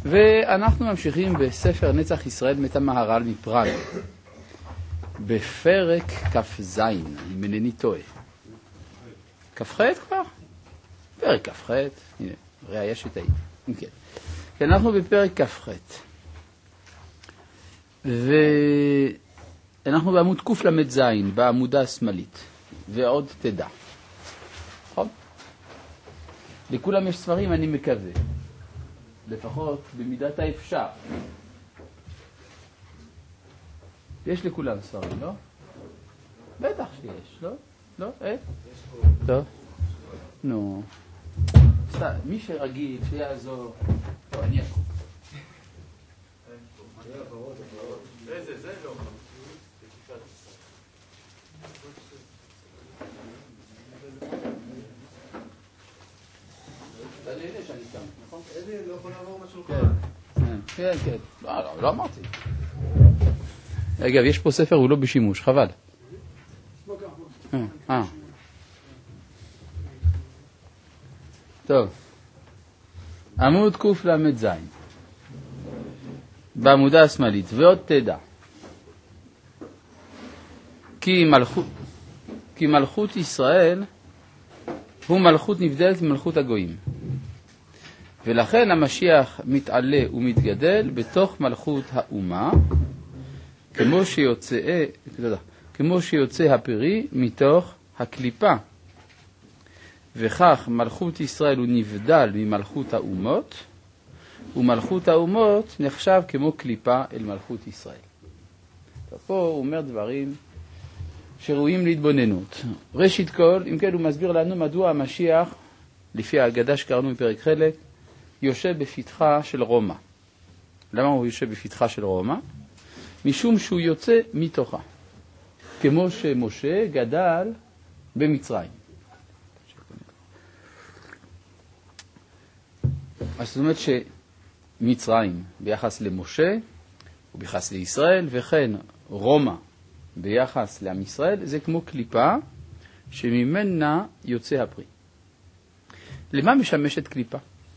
ואנחנו ממשיכים בספר נצח ישראל מאת המהר"ל מפראג, בפרק כ"ז, אם אינני טועה. כ"ח כבר? פרק כ"ח, הנה, ראיה שטעיתי. כן. אנחנו בפרק כ"ח. ואנחנו בעמוד קל"ז, בעמודה השמאלית, ועוד תדע. נכון? לכולם יש ספרים, אני מקווה. לפחות במידת האפשר. יש לכולם ספרים, לא? בטח שיש, לא? לא? אין? טוב. נו. מי שרגיל, שיעזור. לא, אני אקום. זה לא. אתה נהנה שאני כאן, נכון? אלי, לא יכול לעבור משהו כן, כן. לא אמרתי. אגב, יש פה ספר, הוא לא בשימוש, חבל. טוב. עמוד קל"ז. בעמודה השמאלית. ועוד תדע. כי מלכות ישראל הוא מלכות נבדלת ממלכות הגויים. ולכן המשיח מתעלה ומתגדל בתוך מלכות האומה, כמו שיוצא הפרי מתוך הקליפה. וכך מלכות ישראל הוא נבדל ממלכות האומות, ומלכות האומות נחשב כמו קליפה אל מלכות ישראל. פה הוא אומר דברים שראויים להתבוננות. ראשית כל, אם כן הוא מסביר לנו מדוע המשיח, לפי ההגדה שקראנו בפרק חלק, יושב בפתחה של רומא. למה הוא יושב בפתחה של רומא? משום שהוא יוצא מתוכה. כמו שמשה גדל במצרים. אז זאת אומרת שמצרים ביחס למשה וביחס לישראל, וכן רומא ביחס לעם ישראל, זה כמו קליפה שממנה יוצא הפרי. למה משמשת קליפה?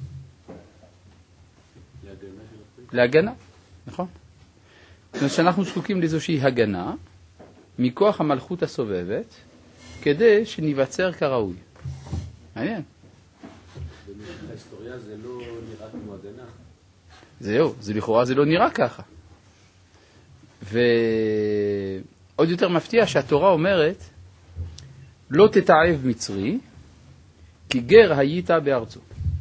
להגנה, נכון? זאת אומרת שאנחנו זקוקים לאיזושהי הגנה מכוח המלכות הסובבת כדי שניווצר כראוי. מעניין. בהיסטוריה זה לא נראה כמו הגנה. זהו, זה לכאורה זה לא נראה ככה. ועוד יותר מפתיע שהתורה אומרת לא תתעב מצרי כי גר היית בארצו.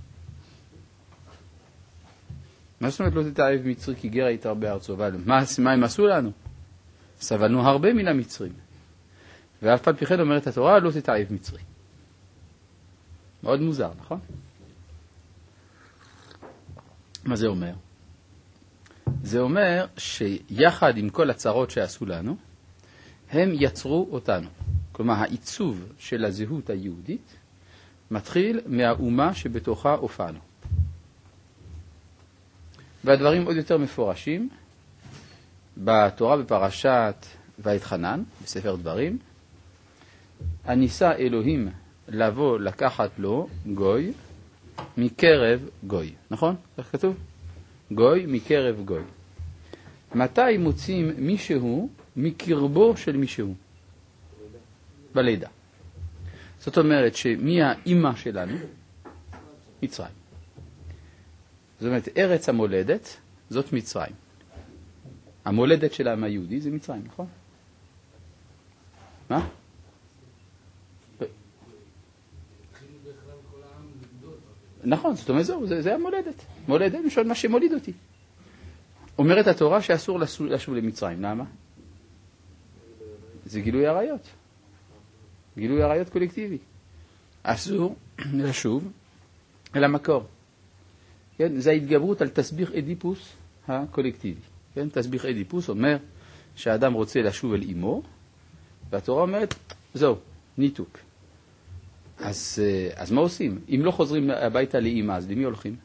מה זאת אומרת לא תתעב מצרי כי גר היית בארצו? אבל מה הם עשו לנו? סבלנו הרבה מן המצרים. ואף פעם פי כן אומרת התורה לא תתעב מצרי. מאוד מוזר, נכון? מה זה אומר? זה אומר שיחד עם כל הצרות שעשו לנו, הם יצרו אותנו. כלומר, העיצוב של הזהות היהודית מתחיל מהאומה שבתוכה הופענו. והדברים עוד יותר מפורשים בתורה בפרשת ואתחנן, בספר דברים. הניסה אלוהים לבוא לקחת לו גוי מקרב גוי. נכון? איך כתוב? גוי מקרב גוי. מתי מוצאים מישהו מקרבו של מישהו? בלידה. זאת אומרת שמי האמא שלנו? מצרים. זאת אומרת, ארץ המולדת זאת מצרים. המולדת של העם היהודי זה מצרים, נכון? מה? נכון, זאת אומרת, זה המולדת. מולדת משון מה שמוליד אותי. אומרת התורה שאסור לשוב למצרים. למה? זה גילוי עריות. גילוי עריות קולקטיבי. אסור לשוב אל המקור. כן? זה ההתגברות על תסביך אדיפוס הקולקטיבי. כן? תסביך אדיפוס אומר שהאדם רוצה לשוב אל אמו, והתורה אומרת, זהו, ניתוק. אז מה עושים? אם לא חוזרים הביתה לאמא, אז למי הולכים?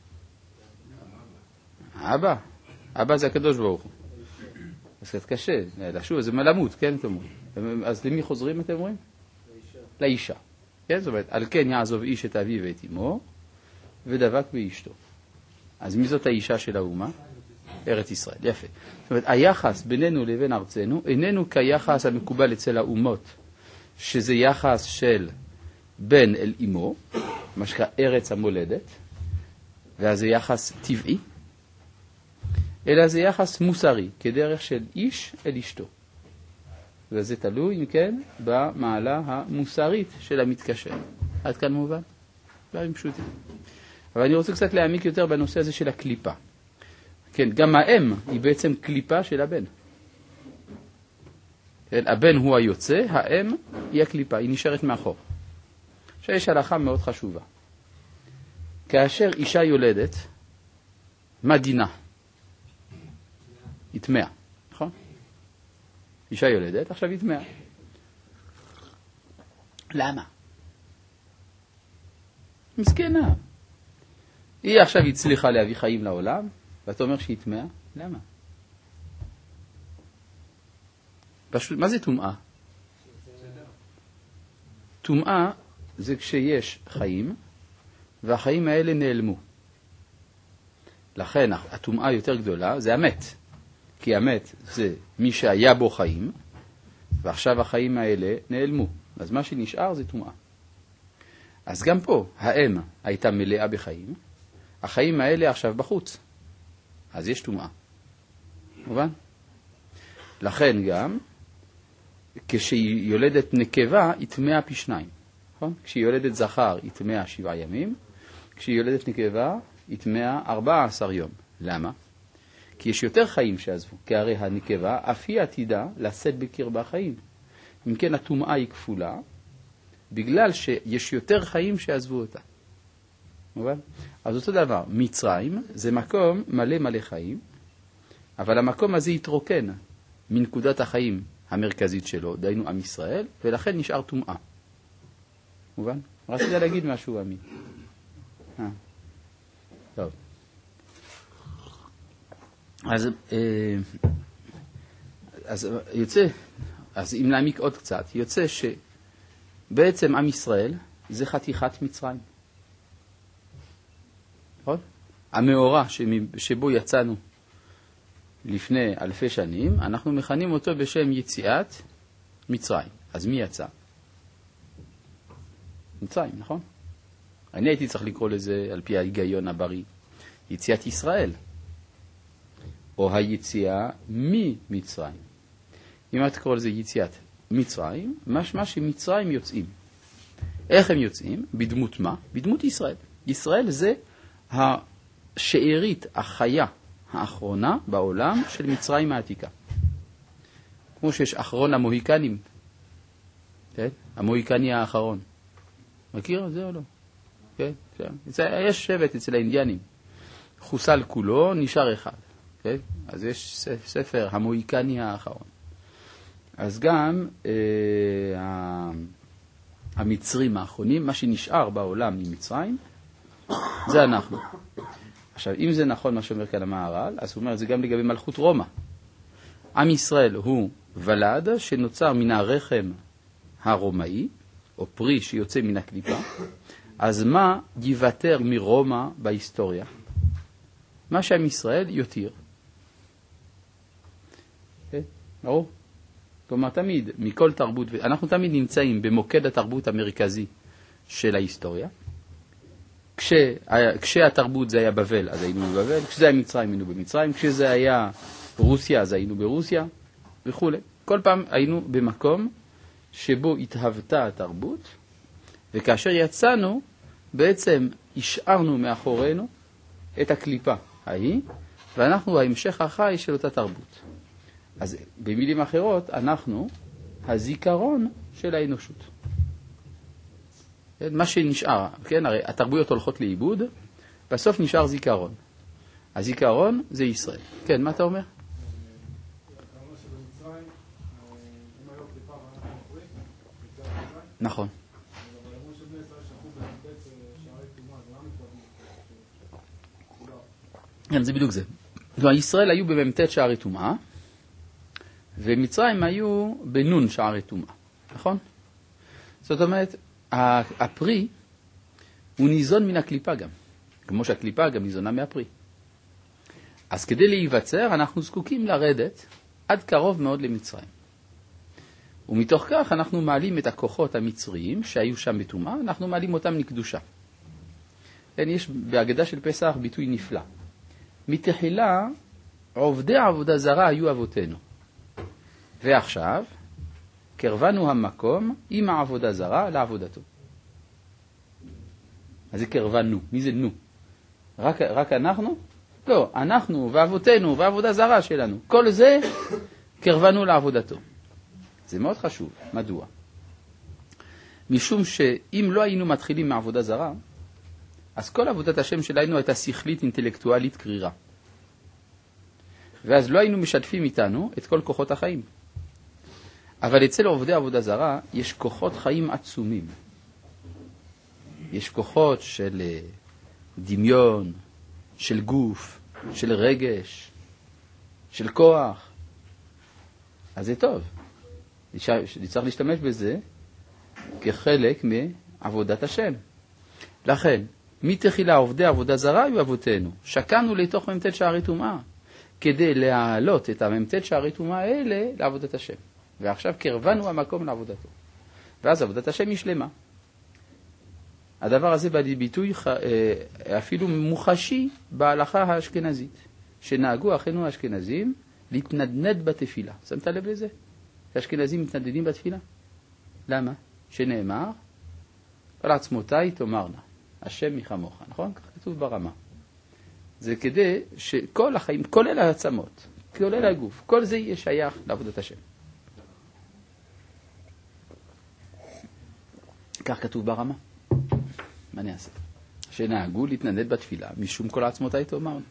אבא. אבא זה הקדוש ברוך הוא. אז קצת קשה, לשוב, זה מלמות, כן? אז למי חוזרים, אתם אומרים? לאישה. כן? זאת אומרת, על כן יעזוב איש את אביו ואת אמו, ודבק באשתו. אז מי זאת האישה של האומה? ארץ ישראל, יפה. זאת אומרת, היחס בינינו לבין ארצנו איננו כיחס המקובל אצל האומות, שזה יחס של בן אל אמו, מה שקרה ארץ המולדת, ואז זה יחס טבעי, אלא זה יחס מוסרי, כדרך של איש אל אשתו. וזה תלוי, אם כן, במעלה המוסרית של המתקשר. עד כאן מובן? דברים פשוטים. אבל אני רוצה קצת להעמיק יותר בנושא הזה של הקליפה. כן, גם האם היא בעצם קליפה של הבן. כן, הבן הוא היוצא, האם היא הקליפה, היא נשארת מאחור. עכשיו יש הלכה מאוד חשובה. כאשר אישה יולדת, מה דינה? היא טמאה, נכון? אישה יולדת, עכשיו היא טמאה. למה? מסכנה. היא עכשיו הצליחה להביא חיים לעולם, ואתה אומר שהיא טמאה? למה? פשוט, מה זה טומאה? טומאה זה כשיש חיים, והחיים האלה נעלמו. לכן הטומאה יותר גדולה זה המת. כי המת זה מי שהיה בו חיים, ועכשיו החיים האלה נעלמו. אז מה שנשאר זה טומאה. אז גם פה, האם הייתה מלאה בחיים, החיים האלה עכשיו בחוץ. אז יש טומאה. מובן? לכן גם, כשהיא יולדת נקבה, היא טמאה פי 2. נכון? כשהיא יולדת זכר, היא טמאה 7 ימים. כשהיא יולדת נקבה, היא טמאה 14 יום. למה? כי יש יותר חיים שעזבו. כי הרי הנקבה, אף היא עתידה לשאת בקרבה חיים. אם כן, הטומאה היא כפולה, בגלל שיש יותר חיים שעזבו אותה. מובן? אז אותו דבר, מצרים זה מקום מלא מלא חיים, אבל המקום הזה יתרוקן מנקודת החיים המרכזית שלו, דיינו עם ישראל, ולכן נשאר טומאה. מובן? רציתי להגיד משהו, עמי. טוב. אז אם נעמיק עוד קצת, יוצא שבעצם עם ישראל זה חתיכת מצרים. נכון? המאורע שבו יצאנו לפני 1000 שנים, אנחנו מכנים אותו בשם יציאת מצרים. אז מי יצא? מצרים, נכון? אני הייתי צריך לקרוא לזה על פי ההיגיון הבריא, יציאת ישראל, או היציאה ממצרים. אם את קורא לזה יציאת מצרים, משמע שמצרים יוצאים. איך הם יוצאים? בדמות מה? בדמות ישראל. ישראל זה השארית, החיה האחרונה בעולם של מצרים העתיקה. כמו שיש אחרון המוהיקנים. כן? המוהיקני האחרון. מכיר? זה או לא? כן? יש שבט אצל האינדיאנים. חוסל כולו, נשאר אחד. כן? אז יש ספר המוהיקני האחרון. אז גם המצרים האחרונים, מה שנשאר בעולם ממצרים, זה אנחנו. עכשיו, אם זה נכון מה שאומר כאן המהר"ל, אז הוא אומר, זה גם לגבי מלכות רומא. עם ישראל הוא ולד שנוצר מן הרחם הרומאי, או פרי שיוצא מן הקליפה. אז מה יוותר מרומא בהיסטוריה? מה שעם ישראל יותיר. ברור? כלומר, תמיד, מכל תרבות, אנחנו תמיד נמצאים במוקד התרבות המרכזי של ההיסטוריה. כשהתרבות זה היה בבל, אז היינו בבבל, כשזה היה מצרים, היינו במצרים, כשזה היה רוסיה, אז היינו ברוסיה, וכו'. כל פעם היינו במקום שבו התהוותה התרבות, וכאשר יצאנו, בעצם השארנו מאחורינו את הקליפה ההיא, ואנחנו ההמשך החי של אותה תרבות. אז במילים אחרות, אנחנו הזיכרון של האנושות. מה שנשאר, כן? הרי התרבויות הולכות לאיבוד, בסוף נשאר זיכרון. הזיכרון זה ישראל. כן, מה אתה אומר? נכון. כן, זה בדיוק זה. ישראל היו במ"ט שערי טומאה, ומצרים היו בנון שערי טומאה. נכון? זאת אומרת, הפרי הוא ניזון מן הקליפה גם. כמו שהקליפה גם ניזונה מהפרי. אז כדי להיווצר אנחנו זקוקים לרדת עד קרוב מאוד למצרים. ומתוך כך אנחנו מעלים את הכוחות המצריים שהיו שם בטומאה, אנחנו מעלים אותם לקדושה. יש בהגדה של פסח ביטוי נפלא. מתחילה עובדי עבודה זרה היו אבותינו. ועכשיו קרבנו המקום עם העבודה זרה לעבודתו. אז זה קרבנו. מי זה נו? רק אנחנו? לא, אנחנו ואבותינו והעבודה זרה שלנו. כל זה קרבנו לעבודתו. זה מאוד חשוב. מדוע? משום שאם לא היינו מתחילים מעבודה זרה, אז כל עבודת השם שלנו הייתה שכלית, אינטלקטואלית, קרירה. ואז לא היינו משתפים איתנו את כל כוחות החיים. אבל אצל עובדי עבודה זרה יש כוחות חיים עצומים. יש כוחות של דמיון, של גוף, של רגש, של כוח. אז זה טוב. צריך להשתמש בזה כחלק מעבודת השם. לכן, מתחילה עובדי עבודה זרה היו אבותינו. שקענו לתוך ממתת שערי טומאה, כדי להעלות את הממתת שערי טומאה האלה לעבודת השם. ועכשיו קרבנו המקום לעבודתו. ואז עבודת השם היא שלמה. הדבר הזה בא ביטוי אפילו מוחשי בהלכה האשכנזית, שנהגו אחינו האשכנזים להתנדנד בתפילה. שמת לב לזה? האשכנזים מתנדדים בתפילה. למה? שנאמר, על עצמותיי תאמרנה, השם מחמוך, נכון? כך כתוב ברמה. זה כדי שכל החיים, כולל העצמות, כולל הגוף, כל זה יהיה שייך לעבודת השם. כך כתוב ברמה. מה אני אעשה? שנהגו להתנדנד בתפילה, משום כל עצמותיי תאמרנה.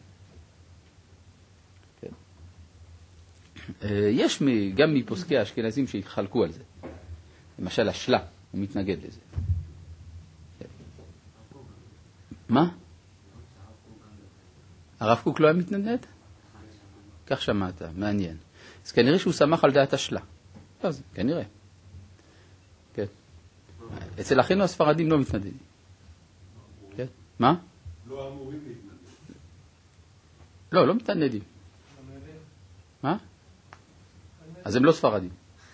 כן. יש גם מפוסקי האשכנזים שהתחלקו על זה. למשל השלה, הוא מתנגד לזה. כן. מה? הרב קוק לא היה מתנדנד? כך שמעת, מעניין. אז כנראה שהוא שמח על דעת השלה. אז כנראה. כן. אצל אחינו הספרדים לא מתנדדים. כן? מה? לא אמורים להתנדד. לא מתנדדים. מה? אז הם לא ספרדים.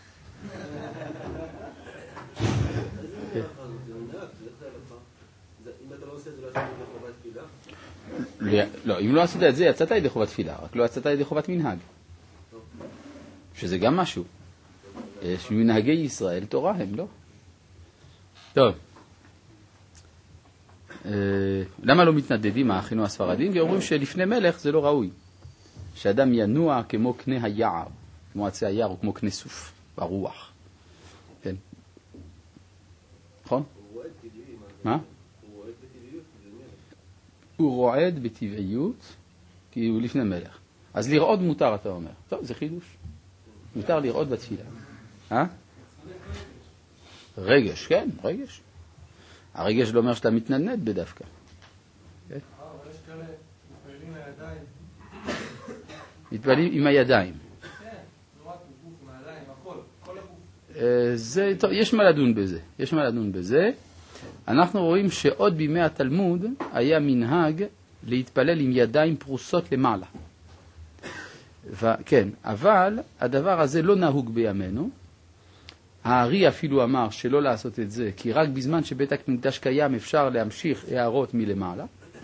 אם אתה לא עושה את זה, לא יצאת ידי חובת תפילה? לא, אם לא עשית את זה, יצאת ידי חובת תפילה, רק לא יצאת ידי חובת מנהג. שזה גם משהו. יש מנהגי ישראל תורה הם, לא? טוב. למה לא מתנדדים האחינו הספרדים? כי אומרים שלפני מלך זה לא ראוי. שאדם ינוע כמו קנה היער, כמו עצי היער או כמו קנה סוף, ברוח. כן. נכון? מה? הוא רועד בטבעיות כי הוא לפני מלך. אז לרעוד מותר, אתה אומר. טוב, זה חידוש. מותר לרעוד בתפילה. רגש, כן, רגש. הרגש לא אומר שאתה מתנדנד בדווקא. אבל יש כאלה מתפללים הידיים. מתפללים עם הידיים. כן, לא רק בגוף, עם הידיים, הכל, כל הגוף. טוב, יש מה לדון בזה. אנחנו רואים שעוד בימי התלמוד היה מנהג להתפלל עם ידיים פרוסות למעלה. כן, אבל הדבר הזה לא נהוג בימינו. הארי אפילו אמר שלא לעשות את זה, כי רק בזמן שבית המקדש קיים אפשר להמשיך הערות מלמעלה.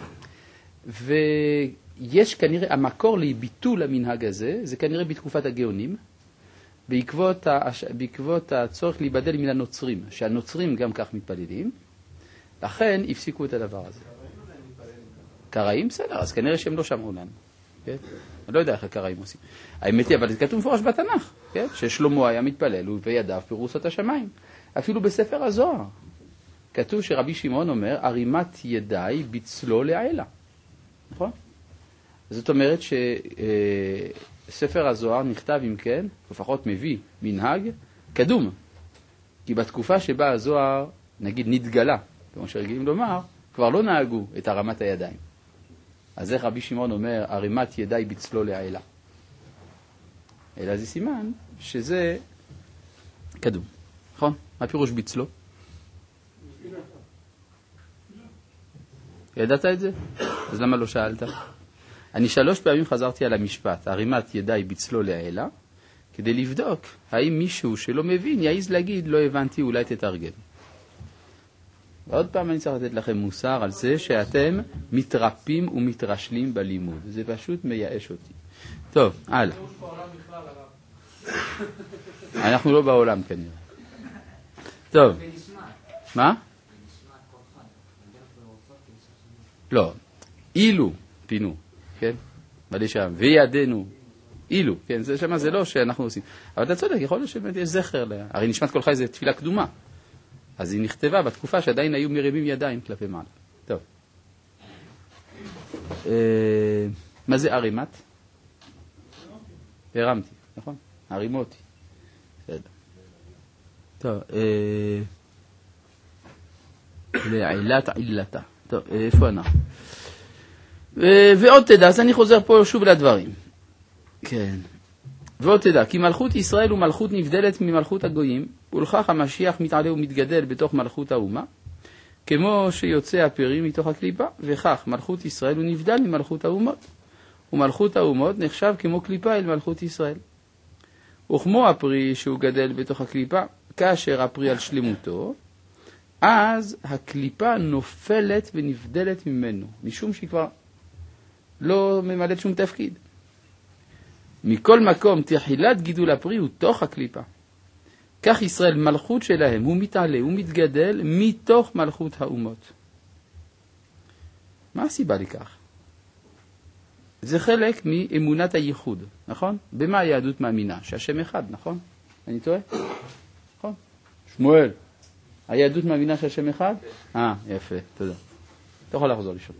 ויש כנראה, המקור לביטול המנהג הזה, זה כנראה בתקופת הגאונים, בעקבות הצורך להיבדל מן הנוצרים, שהנוצרים גם כך מתפללים, לכן הפסיקו את הדבר הזה. קראים? בסדר, אז כנראה שהם לא שמעו לנו. כן? אני לא יודע איך הקראים עושים. האמת היא, אבל זה כתוב מפורש בתנ"ך, כן? ששלמה היה מתפלל וידיו פירוסות השמיים. אפילו בספר הזוהר כתוב שרבי שמעון אומר, הרימת ידיי בצלו לעילה. נכון? זאת אומרת שספר הזוהר נכתב אם כן, לפחות מביא מנהג קדום. כי בתקופה שבה הזוהר, נגיד, נתגלה, כמו שרגילים לומר, כבר לא נהגו את הרמת הידיים. אז איך רבי שמעון אומר, הרימת ידיי בצלו לעילה? אלא זה סימן שזה קדום. נכון? מה פירוש בצלו? ידעת את זה? אז למה לא שאלת? אני 3 פעמים חזרתי על המשפט, הרימת ידיי בצלו לעילה, כדי לבדוק האם מישהו שלא מבין יעיז להגיד, לא הבנתי, אולי תתרגם. ועוד פעם אני צריך לתת לכם מוסר על זה שאתם מתרפים ומתרשלים בלימוד. זה פשוט מייאש אותי. טוב, הלאה. אנחנו לא בעולם כנראה. טוב. מה? לא. אילו פינו, כן? בלי שם. וידנו. אילו, כן? זה שמה זה לא שאנחנו עושים. אבל אתה צודק, יכול להיות שבאמת יש זכר. הרי נשמת כל חי זה תפילה קדומה. אז היא נכתבה בתקופה שעדיין היו מרימים ידיים כלפי מעלה. טוב. מה זה הרימת? הרמתי, נכון? הרימותי. בסדר. טוב. לעילת עילתה. טוב, איפה אנחנו? ועוד תדע, אז אני חוזר פה שוב לדברים. כן. ועוד תדע, כי מלכות ישראל הוא מלכות נבדלת ממלכות הגויים, ולכך המשיח מתעלה ומתגדל בתוך מלכות האומה, כמו שיוצא הפרי מתוך הקליפה, וכך מלכות ישראל הוא נבדל ממלכות האומות, ומלכות האומות נחשב כמו קליפה אל מלכות ישראל. וכמו הפרי שהוא גדל בתוך הקליפה, כאשר הפרי על שלמותו, אז הקליפה נופלת ונבדלת ממנו, משום שהיא כבר לא ממלאת שום תפקיד. מכל מקום תחילת גידול הפרי הוא תוך הקליפה. כך ישראל מלכות שלהם, הוא מתעלה, הוא מתגדל מתוך מלכות האומות. מה הסיבה לכך? זה חלק מאמונת הייחוד, נכון? במה היהדות מאמינה? שהשם אחד, נכון? אני טועה? נכון? שמואל, היהדות מאמינה שהשם אחד? יפה, תודה. אתה יכול לחזור לשאול.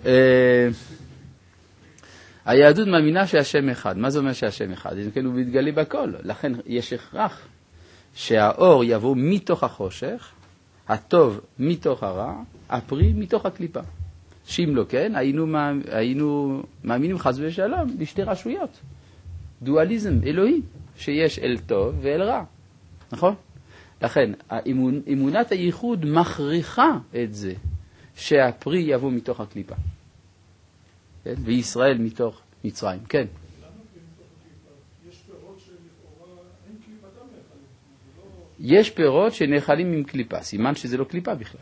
היהדות מאמינה שהשם אחד. מה זה אומר שהשם אחד? כן, הוא מתגלה בכל. לכן יש הכרח שהאור יבוא מתוך החושך, הטוב מתוך הרע, הפרי מתוך הקליפה. שאם לא כן, היינו מאמינים חס ושלום בשתי רשויות. דואליזם אלוהי, שיש אל טוב ואל רע. נכון? לכן, אמונת הייחוד מכריחה את זה שהפרי יבוא מתוך הקליפה. כן? וישראל מתוך מצרים. כן. למה מתוך הקליפה? יש פירות שלכאורה אין קליפתם נאכלים. יש פירות שנאכלים עם קליפה. סימן שזה לא קליפה בכלל.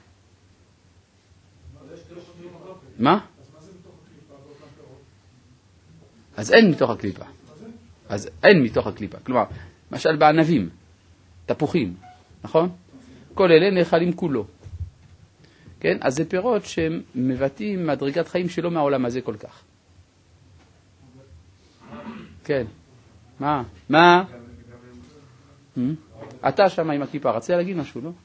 מה? אז מה זה מתוך הקליפה באותם פירות? אז אין מתוך הקליפה. אז אין מתוך הקליפה. כלומר, למשל בענבים, תפוחים, נכון? כל אלה נאכלים כולו. כן? אז זה פירות שהם מבטאים מדרגת חיים שלא מהעולם הזה כל כך. כן. מה? מה? אתה שם עם הקליפה, רצה להגיד משהו, לא?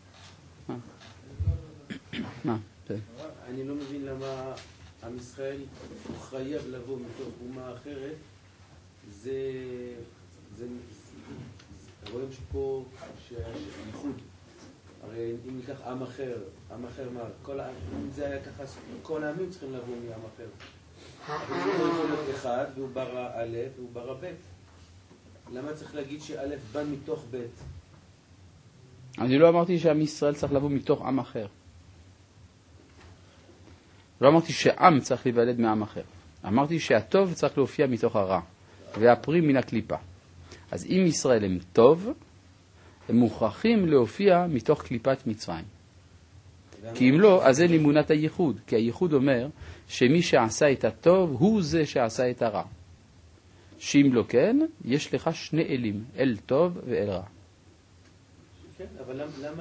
מה? אני לא מבין למה עם ישראל הוא חייב לבוא מתוך אומה אחרת. רואים שפה שהייחוד, הרי אם ניקח עם אחר מה, אם זה היה ככה, כל העמים צריכים לבוא מעם אחר. הוא יכול להיות אחד, והוא ברא א' והוא ברא ב'. למה צריך להגיד שא' בא מתוך ב'? אני לא אמרתי שעם ישראל צריך לבוא מתוך עם אחר. לא אמרתי שעם צריך להיוולד מעם אחר. אמרתי שהטוב צריך להופיע מתוך הרע, והפרי מן הקליפה. אז אם ישראל הם טוב, הם מוכרחים להופיע מתוך קליפת מצרים. כי אם לא, אז אין אמונת הייחוד. כי הייחוד אומר שמי שעשה את הטוב הוא זה שעשה את הרע. שאם לא כן, יש לך שני אלים, אל טוב ואל רע. כן, אבל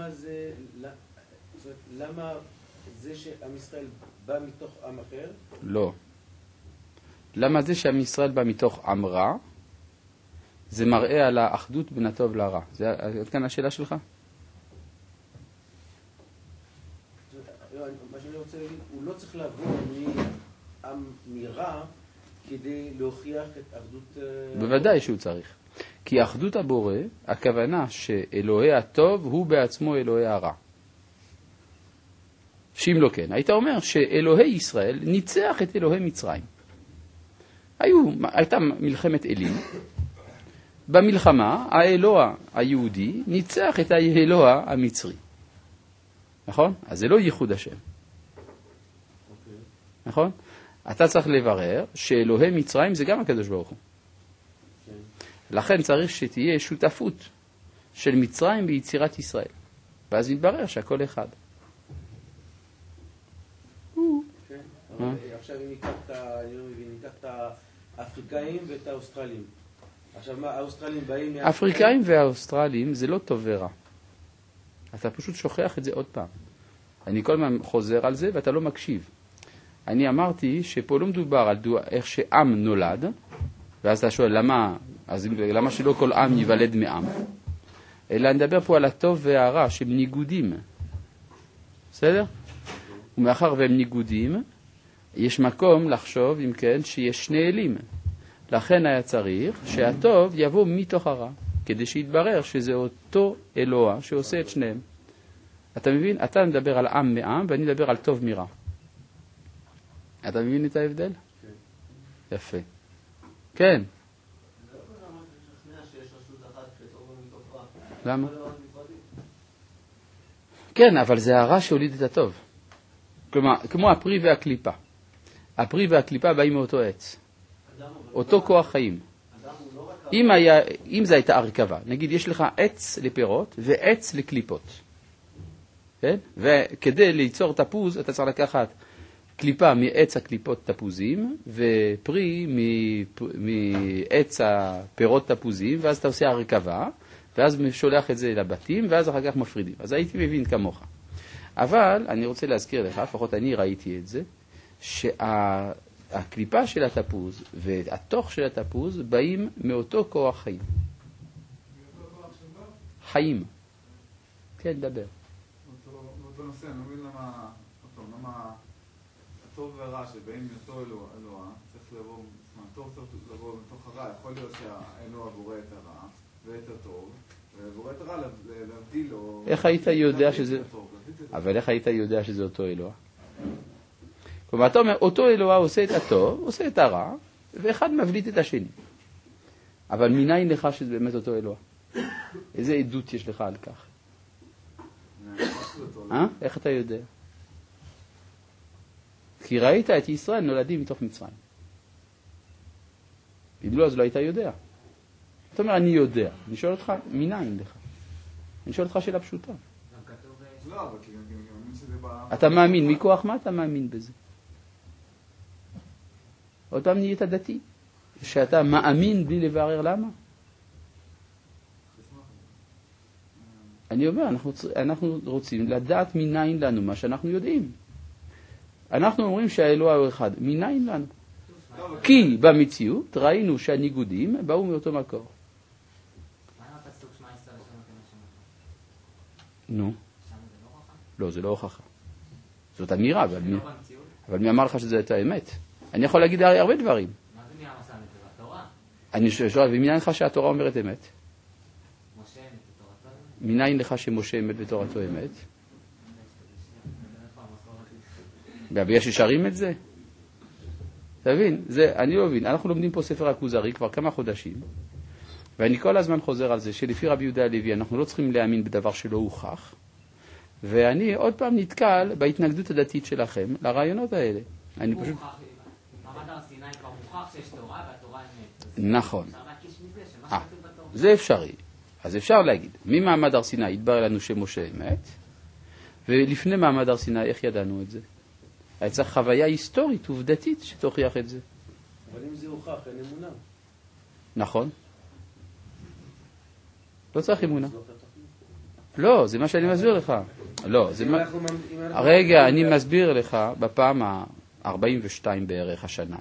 למה זה שעם ישראל בא מתוך עם אחר? לא. למה זה שעם ישראל בא מתוך עם רע? זה מראה על האחדות בין הטוב לרע. זה עד כאן השאלה שלך? מה שאני רוצה להגיד, הוא לא צריך לבוא מרע כדי להוכיח את אחדות... בוודאי שהוא צריך. כי אחדות הבורא, הכוונה שאלוהי הטוב הוא בעצמו אלוהי הרע. שאם לא כן, היית אומר שאלוהי ישראל ניצח את אלוהי מצרים. הייתה מלחמת אלים. במלחמה, האלוה היהודי ניצח את האלוה המצרי. נכון? אז זה לא ייחוד השם. נכון? אתה צריך לברר שאלוהי מצרים זה גם הקדוש ברוך הוא. לכן צריך שתהיה שותפות של מצרים ביצירת ישראל. ואז יתברר שהכל אחד. עכשיו אם ניקח את האפריקאים ואת האוסטרלים. עכשיו מה, האוסטרלים באים... האפריקאים והאוסטרלים זה לא טוב ורע. אתה פשוט שוכח את זה עוד פעם. אני כל הזמן חוזר על זה ואתה לא מקשיב. אני אמרתי שפה לא מדובר על איך שעם נולד, ואז אתה שואל למה שלא כל עם ייוולד מעם? אלא נדבר פה על הטוב והרע שהם ניגודים. בסדר? ומאחר והם ניגודים, יש מקום לחשוב, אם כן, שיש שני אלים. לכן היה צריך שהטוב יבוא מתוך הרע, כדי שיתברר שזה אותו אלוה שעושה את שניהם. אתה מבין? אתה מדבר על עם מעם, ואני מדבר על טוב מרע. אתה מבין את ההבדל? כן. יפה. כן. למה? כן, אבל זה הרע שהוליד את הטוב. כלומר, כמו הפרי והקליפה. הפרי והקליפה באים מאותו עץ. אותו כוח חיים. אם זה הייתה הרכבה, נגיד יש לך עץ לפירות ועץ לקליפות. כן? וכדי ליצור תפוז אתה צריך לקחת קליפה מעץ הקליפות תפוזים ופרי מעץ הפירות תפוזים, ואז אתה עושה הרכבה ואז שולח את זה לבתים ואז אחר כך מפרידים. אז הייתי מבין כמוך. אבל אני רוצה להזכיר לך, לפחות אני ראיתי את זה, שהקליפה של התפוז והתוך של התפוז באים מאותו כוח חיים. חיים. כן, דבר. באותו נושא, אני לא מבין למה הטוב והרע שבאים מאותו אלוה, צריך לבוא, הטוב צריך לבוא מתוך הרע. יכול להיות שהאלוה בורא את הרע ואת הטוב, ובורא את הרע להבדיל או... איך היית יודע שזה... אבל איך היית יודע שזה אותו אלוה? כלומר, אתה אומר, אותו אלוה עושה את הטוב, עושה את הרע, ואחד מבליט את השני. אבל מניין לך שזה באמת אותו אלוה? איזה עדות יש לך על כך? איך אתה יודע? כי ראית את ישראל נולדים מתוך מצרים. אם לא, אז לא היית יודע. אתה אומר, אני יודע. אני שואל אותך, מניין לך? אני שואל אותך שאלה פשוטה. אתה מאמין, מכוח מה אתה מאמין בזה? עוד פעם נהיית דתי, שאתה מאמין בלי לברר למה? אני אומר, אנחנו רוצים לדעת מניין לנו מה שאנחנו יודעים. אנחנו אומרים שהאלוה הוא אחד, מניין לנו? כי במציאות ראינו שהניגודים באו מאותו מקור. נו. לא, זה לא הוכחה. זאת אמירה, אבל מי אמר לך שזה את האמת? אני יכול להגיד הרבה דברים. מה זה מי אמר שם את זה? בתורה? אני שואל, ומניין לך שהתורה אומרת אמת? משה אמת בתורתו? מניין לך שמשה אמת בתורתו אמת? ויש ששרים את זה? תבין, אני לא מבין. אנחנו לומדים פה ספר הכוזרי כבר כמה חודשים, ואני כל הזמן חוזר על זה שלפי רבי יהודה הלוי אנחנו לא צריכים להאמין בדבר שלא הוכח, ואני עוד פעם נתקל בהתנגדות הדתית שלכם לרעיונות האלה. אני פשוט... מעמד הר סיני כבר מוכח שיש תורה והתורה אמת. נכון. אפשר להקיש מזה שמה שכתוב בתורה. זה אפשרי. אז אפשר להגיד, ממעמד הר סיני התברר לנו שמשה אמת, ולפני מעמד הר סיני איך ידענו את זה? היה צריך חוויה היסטורית, עובדתית, שתוכיח את זה. אבל אם זה הוכח, אין אמונה. נכון. לא צריך אמונה. לא, זה מה שאני מסביר לך. לא, זה מה... רגע, אני מסביר לך בפעם ה-42 בערך השנה,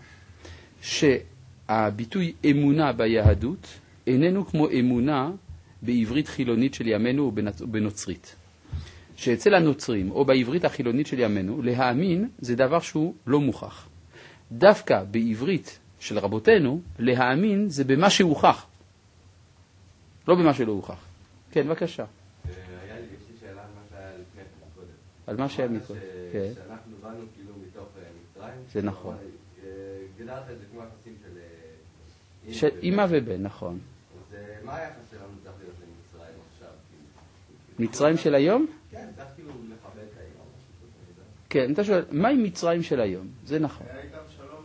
שהביטוי אמונה ביהדות איננו כמו אמונה בעברית חילונית של ימינו ובנוצרית. שאצל הנוצרים או בעברית החילונית של ימינו, להאמין זה דבר שהוא לא מוכח. דווקא בעברית של רבותינו, להאמין זה במה שהוכח, לא במה שלא הוכח. כן, בבקשה. יש לי שאלה על מה שהיה לפני קודם. על מה שהיה מקודם. שאנחנו באנו כאילו מתוך מצרים. זה נכון. גדרת את זה כמו יחסים של אמא ובן, נכון. אז מה היחס שלנו צריך להיות למצרים עכשיו? מצרים של היום? כן, צריך כאילו לכבד את היום. כן, אתה שואל, מה עם מצרים של היום? זה נכון. היה איתם שלום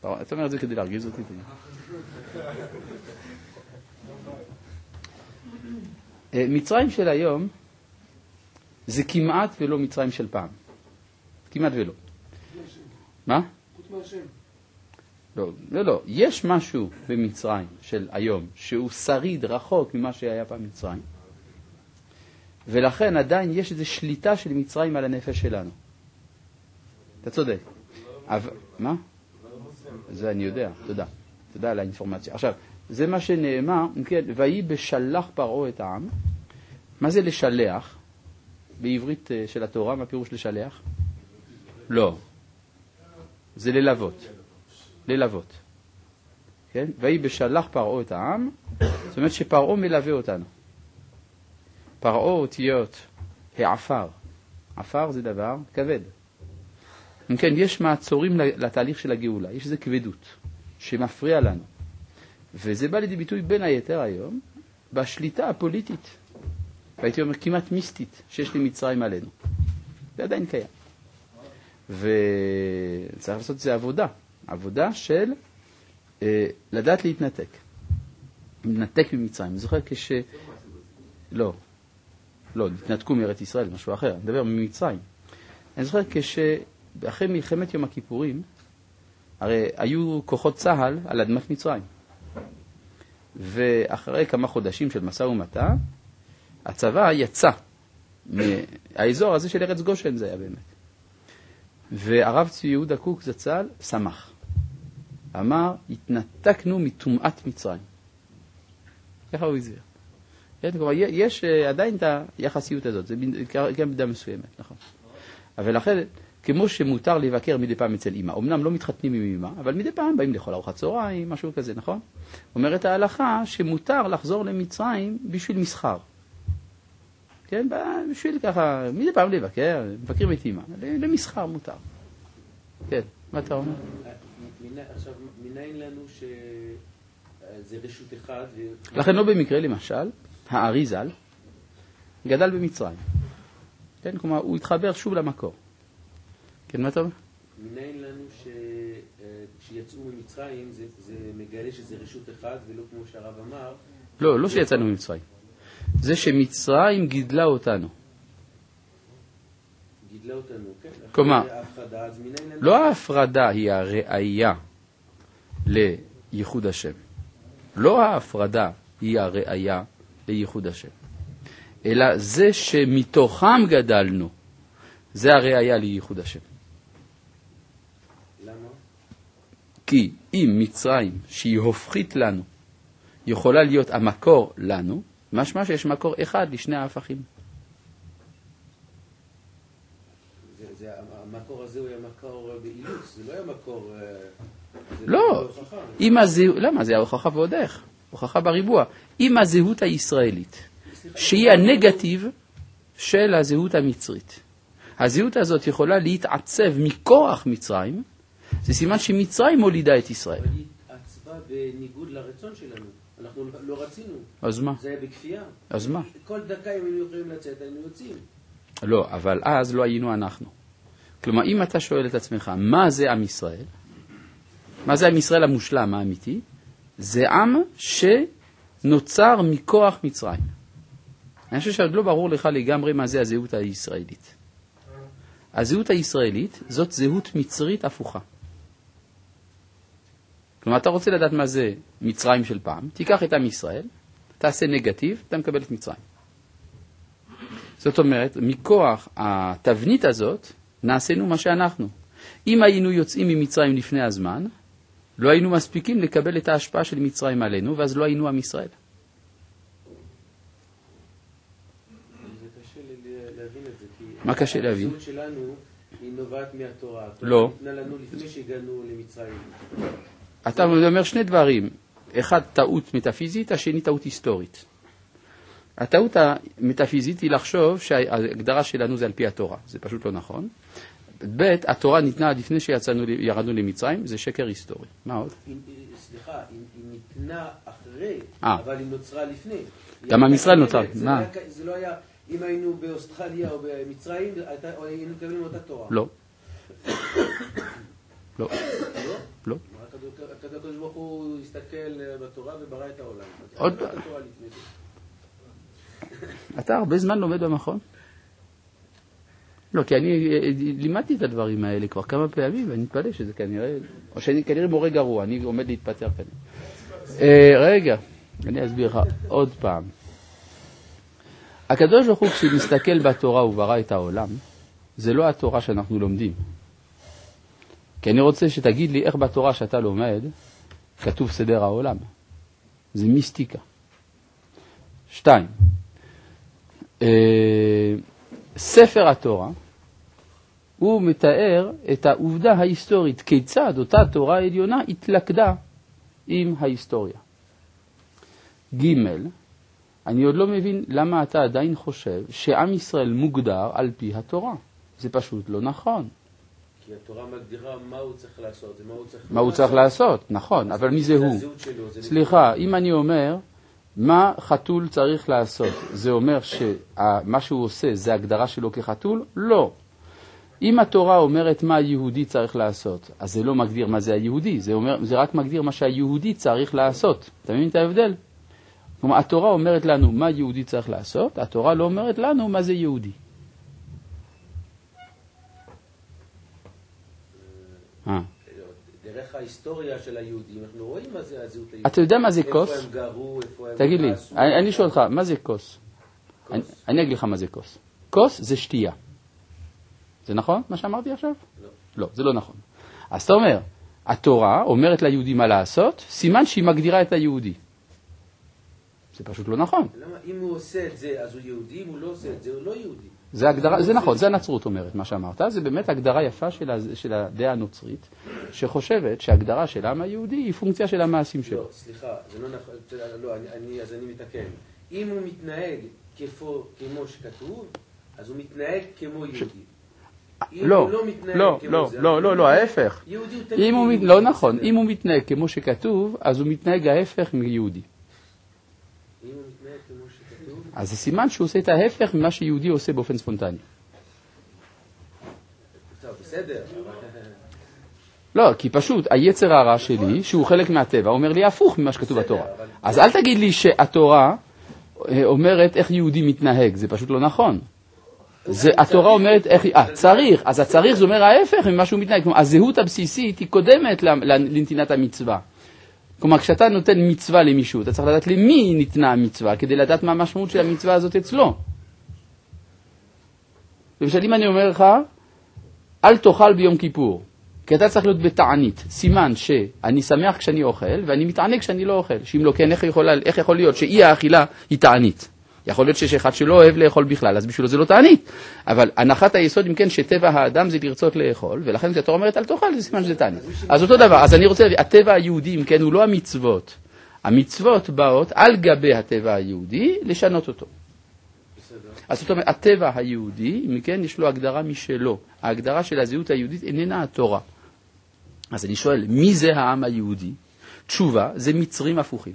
אתה אומר את זה כדי להרגיז אותי. מצרים של היום זה כמעט ולא מצרים של פעם. כמעט ולא. מה? חוץ מהשם. לא. יש משהו במצרים של היום שהוא שריד רחוק ממה שהיה פעם מצרים. ולכן עדיין יש איזו שליטה של מצרים על הנפש שלנו. אתה צודק. מה? זה אני יודע, תודה. תודה על האינפורמציה. עכשיו, זה מה שנאמר, כן, ויהי בשלח פרעה את העם. מה זה לשלח? בעברית של התורה, מה פירוש לשלח? לא. זה ללוות. ללוות. כן? ויהי בשלח פרעה את העם, זאת אומרת שפרעה מלווה אותנו. פרעה אותיות העפר. עפר זה דבר כבד. כן, יש מעצורים לתהליך של הגאולה, יש איזו כבדות שמפריע לנו. וזה בא לידי ביטוי בין היתר היום בשליטה הפוליטית, והייתי אומר כמעט מיסטית, שיש למצרים עלינו. זה עדיין קיים. וצריך לעשות את זה עבודה של לדעת להתנתק. להתנתק ממצרים. אני זוכר לא, התנתקו מארץ ישראל, משהו אחר. אני מדבר ממצרים. אני זוכר אחרי מלחמת יום הכיפורים, הרי היו כוחות צהל על אדמת מצרים. ואחרי כמה חודשים של מסע ומתן, הצבא יצא מהאזור הזה של ארץ גושן, זה היה באמת. והרב צבי יהודה קוק זצ"ל שמח. אמר, התנתקנו מטומאת מצרים. ככה הוא הסביר. יש עדיין את היחסיות הזאת, זה גם במידה מסוימת, נכון. אבל לכן, כמו שמותר לבקר מדי פעם אצל אמא, אמנם לא מתחתנים עם אמא, אבל מדי פעם באים לאכול ארוחת צהריים, משהו כזה, נכון? אומרת ההלכה שמותר לחזור למצרים בשביל מסחר. כן, בשביל ככה, מדי פעם לבקר, מבקרים את אמא, למסחר מותר. כן, מה אתה אומר? עכשיו, מניין לנו שזה רשות אחד? לכן לא במקרה, למשל, האריזל גדל במצרים. כן, כלומר, הוא התחבר שוב למקור. כן, מה אתה אומר? מניין לנו שיצאו ממצרים, זה מגלה שזה רשות אחד, ולא כמו שהרב אמר. לא שיצאנו ממצרים. זה שמצרים גידלה אותנו. גידלה אותנו, כן. כלומר, ההפרדה, אז מניין לנו... לא ההפרדה היא הראייה לייחוד השם. לא ההפרדה היא הראייה לייחוד השם. אלא זה שמתוכם גדלנו, זה הראייה לייחוד השם. למה? כי אם מצרים שהיא הופכית לנו, יכולה להיות המקור לנו, משמע שיש מקור אחד לשני ההפכים. המקור הזה הוא היה מקור באילוץ, זה לא היה מקור... לא, למה? זה ההוכחה ועוד איך? הוכחה בריבוע. עם הזהות הישראלית, שהיא הנגטיב של הזהות המצרית. הזהות הזאת יכולה להתעצב מכוח מצרים, זה סימן שמצרים מולידה את ישראל. אבל היא התעצבה בניגוד לרצון שלנו. אנחנו לא רצינו. אז מה? זה היה בכפייה. אז מה? כל דקה אם היינו יכולים לצאת, היינו יוצאים. לא, אבל אז לא היינו אנחנו. כלומר, אם אתה שואל את עצמך, מה זה עם ישראל? מה זה עם ישראל המושלם, האמיתי? זה עם שנוצר מכוח מצרים. אני חושב שעוד לא ברור לך לגמרי מה זה הזהות הישראלית. הזהות הישראלית זאת זהות מצרית הפוכה. כלומר, אתה רוצה לדעת מה זה מצרים של פעם, תיקח את עם ישראל, תעשה נגטיב, אתה מקבל את מצרים. זאת אומרת, מכוח התבנית הזאת, נעשינו מה שאנחנו. אם היינו יוצאים ממצרים לפני הזמן, לא היינו מספיקים לקבל את ההשפעה של מצרים עלינו, ואז לא היינו עם ישראל. זה קשה להבין את זה, כי... מה קשה להבין? הזהות שלנו היא נובעת מהתורה. לא. ניתנה לנו לפני שהגענו למצרים. אתה אומר שני דברים, אחד טעות מטאפיזית, השני טעות היסטורית. הטעות המטאפיזית היא לחשוב שההגדרה שלנו זה על פי התורה, זה פשוט לא נכון. ב' התורה ניתנה לפני שירדנו למצרים, זה שקר היסטורי. מה עוד? סליחה, היא ניתנה אחרי, אבל היא נוצרה לפני. גם המשרד נוצר, מה? זה לא היה, אם היינו באוסטרליה או במצרים, היינו מקבלים אותה תורה. לא. לא. לא? לא. מה הקדוש הקדוש ברוך הוא הסתכל בתורה וברא את העולם. עוד פעם. אתה הרבה זמן לומד במכון? לא, כי אני לימדתי את הדברים האלה כבר כמה פעמים, ואני מתפלא שזה כנראה, או שאני כנראה מורה גרוע, אני עומד להתפטר כנראה. רגע, אני אסביר לך עוד פעם. הקדוש ברוך הוא כשמסתכל בתורה וברא את העולם, זה לא התורה שאנחנו לומדים. כי אני רוצה שתגיד לי איך בתורה שאתה לומד, כתוב סדר העולם. זה מיסטיקה. 2. ספר התורה, הוא מתאר את העובדה ההיסטורית, כיצד אותה תורה העליונה התלכדה עם ההיסטוריה. ג' אני עוד לא מבין למה אתה עדיין חושב שעם ישראל מוגדר על פי התורה. זה פשוט לא נכון. כי התורה מגדירה מה הוא צריך לעשות, מה הוא צריך לעשות, נכון, אבל מי זה הוא? סליחה, אם אני אומר מה חתול צריך לעשות, זה אומר שמה שהוא עושה זה הגדרה שלו כחתול? לא. אם התורה אומרת מה היהודי צריך לעשות, אז זה לא מגדיר מה זה היהודי, זה רק מגדיר מה שהיהודי צריך לעשות. אתה מבין את ההבדל? כלומר, התורה אומרת לנו מה יהודי צריך לעשות, התורה לא אומרת לנו מה זה יהודי. דרך ההיסטוריה של היהודים, אנחנו רואים מה זה הזהות היהודית. אתה יודע מה זה כוס? איפה הם גרו, איפה הם תגיד לי, עשו. אני שואל אותך, מה זה כוס? אני אגיד לך מה זה כוס. כוס זה שתייה. זה נכון מה שאמרתי עכשיו? לא. לא, זה לא נכון. אז אתה אומר, התורה אומרת ליהודי מה לעשות, סימן שהיא מגדירה את היהודי. זה פשוט לא נכון. למה? אם הוא עושה את זה, אז הוא יהודי, אם הוא לא עושה את זה, הוא לא יהודי. זה הגדרה, זה נכון, זה הנצרות אומרת, מה שאמרת. זה באמת הגדרה יפה של הדעה הנוצרית, שחושבת שההגדרה של העם היהודי היא פונקציה של המעשים שלו. לא, סליחה, זה לא נכון, לא, אז אני מתקן. אם הוא מתנהג כמו שכתוב, אז הוא מתנהג כמו יהודי. לא, לא, ההפך. לא נכון, אם הוא מתנהג כמו שכתוב, אז הוא מתנהג ההפך מיהודי. אם הוא מתנהג כמו שכתוב... אז זה סימן שהוא עושה את ההפך ממה שיהודי עושה באופן ספונטני. טוב, בסדר. לא, כי פשוט היצר הרע שלי, שהוא חלק מהטבע, אומר לי הפוך ממה שכתוב בתורה. אז אל תגיד לי שהתורה אומרת איך יהודי מתנהג, זה פשוט לא נכון. התורה אומרת איך... צריך, אז הצריך זה אומר ההפך ממה שהוא מתנהג. כלומר, הזהות הבסיסית היא קודמת לנתינת המצווה. כלומר, כשאתה נותן מצווה למישהו, אתה צריך לדעת למי ניתנה המצווה, כדי לדעת מה המשמעות של המצווה הזאת אצלו. למשל, אם אני אומר לך, אל תאכל ביום כיפור, כי אתה צריך להיות בתענית, סימן שאני שמח כשאני אוכל, ואני מתענג כשאני לא אוכל. שאם לא כן, איך יכול להיות שאי האכילה היא תענית? יכול להיות שיש אחד שלא אוהב לאכול בכלל, אז בשבילו זה לא תענית. אבל הנחת היסוד, אם כן, שטבע האדם זה לרצות לאכול, ולכן כשהתורה אומרת אל תאכל, זה סימן שזה תענית. אז אותו דבר, אז אני רוצה להביא, הטבע היהודי, אם כן, הוא לא המצוות. המצוות באות על גבי הטבע היהודי לשנות אותו. אז זאת אומרת, הטבע היהודי, אם כן, יש לו הגדרה משלו. ההגדרה של הזהות היהודית איננה התורה. אז אני שואל, מי זה העם היהודי? תשובה, זה מצרים הפוכים.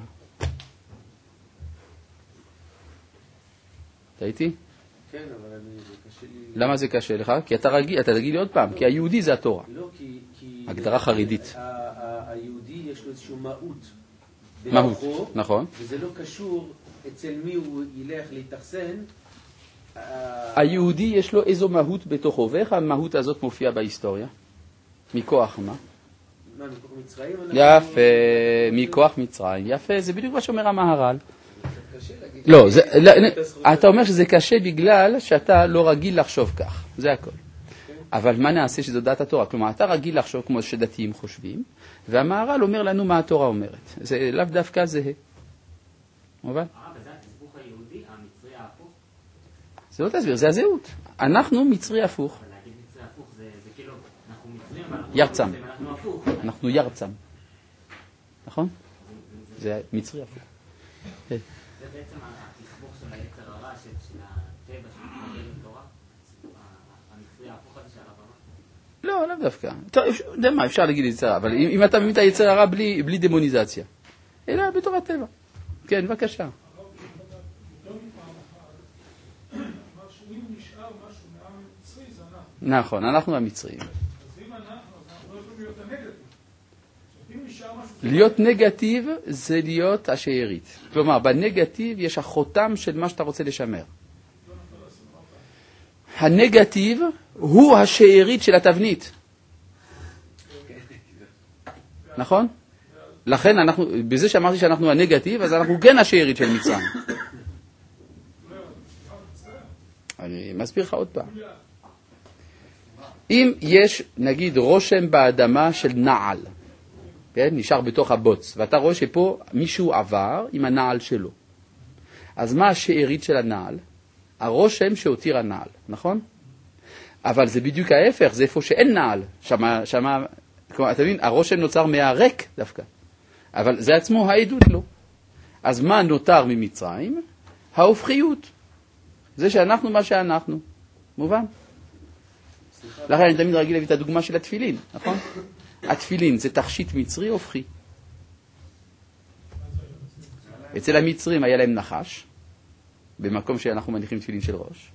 אתה איתי? כן, אבל זה קשה לי... למה זה קשה לך? כי אתה תגיד לי עוד פעם, כי היהודי זה התורה. לא, כי... הגדרה חרדית. היהודי יש לו איזשהו מהות. מהות, נכון. וזה לא קשור אצל מי הוא ילך להתאכסן. היהודי יש לו איזו מהות בתוכו, ואיך המהות הזאת מופיעה בהיסטוריה? מכוח מה? מה, מכוח מצרים? יפה, מכוח מצרים. יפה, זה בדיוק מה שאומר המהר"ל. לא, אתה אומר שזה קשה בגלל שאתה לא רגיל לחשוב כך, זה הכל. אבל מה נעשה שזו דעת התורה? כלומר, אתה רגיל לחשוב כמו שדתיים חושבים, והמהר"ל אומר לנו מה התורה אומרת. זה לאו דווקא זהה. מובן? וזה התסבוך היהודי, המצרי ההפוך? זה לא תסביר, זה הזהות. אנחנו מצרי הפוך. אבל להגיד מצרי הפוך זה כאילו, אנחנו מצרים, אבל ירצם. אנחנו הפוך. אנחנו ירצם. נכון? זה מצרי הפוך. זה בעצם התסבוך של היצר הרע, של הטבע, של מתמודד עם תורה? המצרי ההפוך הזה של הרע? לא, לא דווקא. טוב, יודע מה, אפשר להגיד יצר הרע, אבל אם אתה מבין את היצר הרע בלי דמוניזציה. אלא בתור הטבע. כן, בבקשה. נכון, אנחנו המצרים. אז אם אנחנו, אז אנחנו לא יכולים להיות הנגד. להיות נגטיב זה להיות השארית. כלומר, בנגטיב יש החותם של מה שאתה רוצה לשמר. הנגטיב הוא השארית של התבנית. נכון? לכן אנחנו, בזה שאמרתי שאנחנו הנגטיב, אז אנחנו כן השארית של מצרים. אני מסביר לך עוד פעם. אם יש, נגיד, רושם באדמה של נעל, כן? נשאר בתוך הבוץ, ואתה רואה שפה מישהו עבר עם הנעל שלו. אז מה השארית של הנעל? הרושם שהותיר הנעל, נכון? אבל זה בדיוק ההפך, זה איפה שאין נעל. שמה, כלומר, אתה מבין, הרושם נוצר מהריק דווקא. אבל זה עצמו העדות לו. אז מה נותר ממצרים? ההופכיות. זה שאנחנו מה שאנחנו. מובן? לכן אני תמיד רגיל להביא את הדוגמה של התפילין, נכון? התפילין זה תכשיט מצרי הופכי. אצל המצרים היה להם נחש, במקום שאנחנו מניחים תפילין של ראש.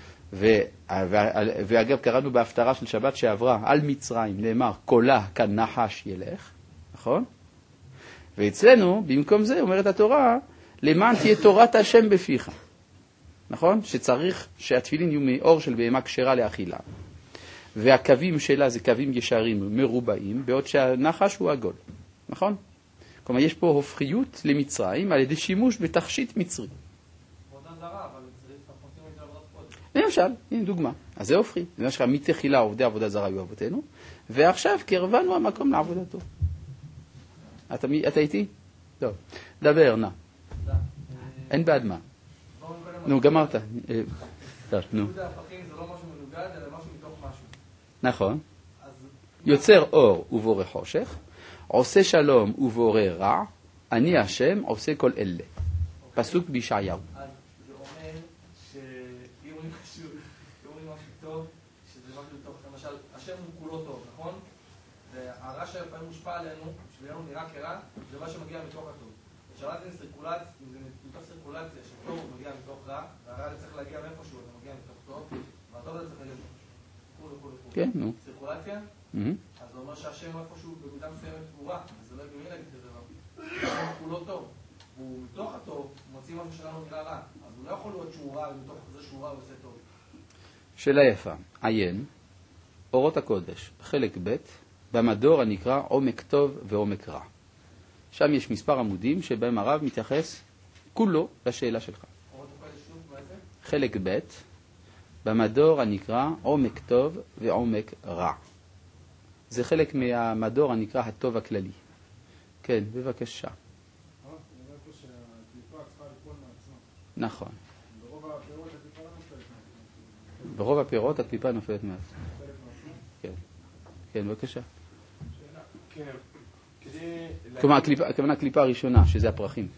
ואגב, קראנו בהפטרה של שבת שעברה על מצרים, נאמר, קולה כנחש ילך, נכון? ואצלנו, במקום זה, אומרת התורה, למען תהיה תורת השם בפיך. נכון? שצריך שהתפילין יהיו מאור של בהמה כשרה לאכילה. והקווים שלה זה קווים ישרים מרובעים, בעוד שהנחש הוא עגול. נכון? כלומר, יש פה הופכיות למצרים על ידי שימוש בתכשיט מצרי. עבודה זרה, אבל צריך לפחותים את זה עבודת קודש. למשל, הנה דוגמה. אז זה הופכי. זה מה שקרה, מתחילה עובדי עבודה זרה היו אבותינו, ועכשיו קרבנו המקום לעבודתו. אתה איתי? טוב. דבר, נא. אין בעד מה. נו, גמרת. טוב, נו. הפכים זה לא משהו מנוגד, אלא משהו מתוך משהו. נכון. יוצר אור ובורא חושך, עושה שלום ובורא רע, אני השם עושה כל אלה. פסוק בישעיהו. אז זה אומר שאם אומרים משהו טוב, שזה משהו טוב, למשל, השם הוא כולו טוב, נכון? והרע שלפעמים מושפע עלינו, שבאנו נראה כרע, זה מה שמגיע מתוך הטוב. שאלה זה סירקולציה, אם זה מתוך סירקולציה, שטוב הוא מגיע מתוך רע, והרע זה צריך להגיע מאיפשהו, זה מגיע מתוך טוב, והטוב זה צריך להגיע מתוך כן, נו. סירקולציה, אז זה אומר שהשם איפשהו במידה מסוימת הוא רע, אז זה לא הגיוני להגיד את זה רע. השם כולו טוב, והוא מתוך הטוב מוציא משהו שלנו נראה רע, אז הוא לא יכול להיות שהוא רע, ומתוך זה שהוא רע הוא עושה טוב. שאלה יפה, עיין, אורות הקודש, חלק ב' במדור הנקרא עומק טוב ועומק רע. שם יש מספר עמודים שבהם הרב מתייחס כולו לשאלה שלך. חלק ב' במדור הנקרא עומק טוב ועומק רע. זה חלק מהמדור הנקרא הטוב הכללי. כן, בבקשה. נכון. ברוב הפירות הקליפה נופלת מעצמה. כן, בבקשה. כלומר, הכוונה הקליפה הראשונה, שזה הפרחים.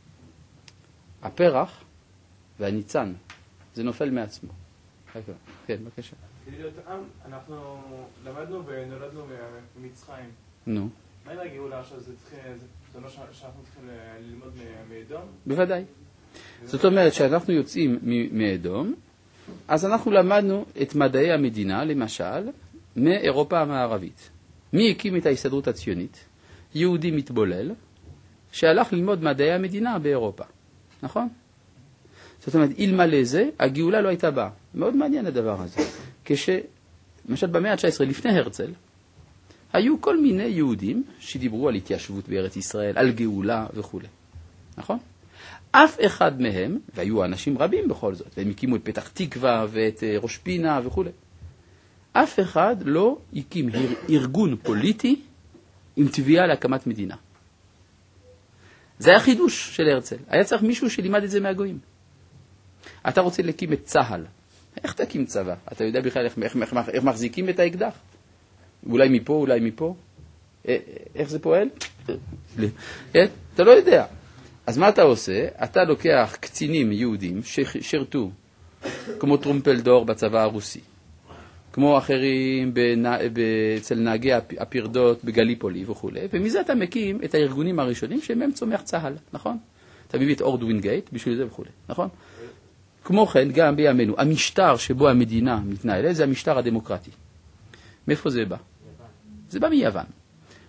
הפרח והניצן, זה נופל מעצמו. כן, בבקשה. כדי להיות עם, אנחנו למדנו ונולדנו ממצרים. נו. מה עם הגאולה עכשיו? זה לא שאנחנו צריכים ללמוד מאדום? בוודאי. זאת אומרת שאנחנו יוצאים מאדום, אז אנחנו למדנו את מדעי המדינה, למשל, מאירופה המערבית. מי הקים את ההסתדרות הציונית? יהודי מתבולל, שהלך ללמוד מדעי המדינה באירופה. נכון? זאת אומרת, אלמלא זה, הגאולה לא הייתה באה. מאוד מעניין הדבר הזה. למשל במאה ה-19, לפני הרצל, היו כל מיני יהודים שדיברו על התיישבות בארץ ישראל, על גאולה וכו'. נכון? אף אחד מהם, והיו אנשים רבים בכל זאת, והם הקימו את פתח תקווה ואת ראש פינה וכו'. אף אחד לא הקים ארגון פוליטי עם תביעה להקמת מדינה. זה היה חידוש של הרצל. היה צריך מישהו שלימד את זה מהגויים. אתה רוצה להקים את צה"ל. איך תקים צבא? אתה יודע בכלל איך מחזיקים את האקדח? אולי מפה, אולי מפה? איך זה פועל? אתה לא יודע. אז מה אתה עושה? אתה לוקח קצינים יהודים ששרתו, כמו טרומפלדור בצבא הרוסי, כמו אחרים אצל נהגי הפרדות בגליפולי וכו'. ומזה אתה מקים את הארגונים הראשונים שמהם צומח צה"ל, נכון? אתה מביא את אורד ווינגייט בשביל זה וכו', נכון? כמו כן, גם בימינו, המשטר שבו המדינה מתנהלת זה המשטר הדמוקרטי. מאיפה זה בא? זה בא מיוון.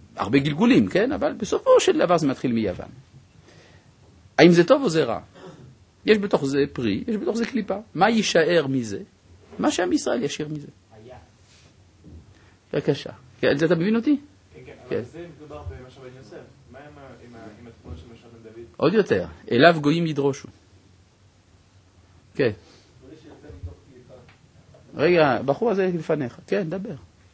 הרבה גלגולים, כן? אבל בסופו של דבר זה מתחיל מיוון. האם זה טוב או זה רע? יש בתוך זה פרי, יש בתוך זה קליפה. מה יישאר מזה? מה שעם ישראל ישאיר מזה. היה. בבקשה. כן, זה אתה מבין אותי? כן, אבל זה מדובר במשל בן יוסף. מה עם התמונות של משל בן דוד? עוד יותר. אליו גויים ידרושו. כן. רגע, בחור הזה לפניך. כן, דבר.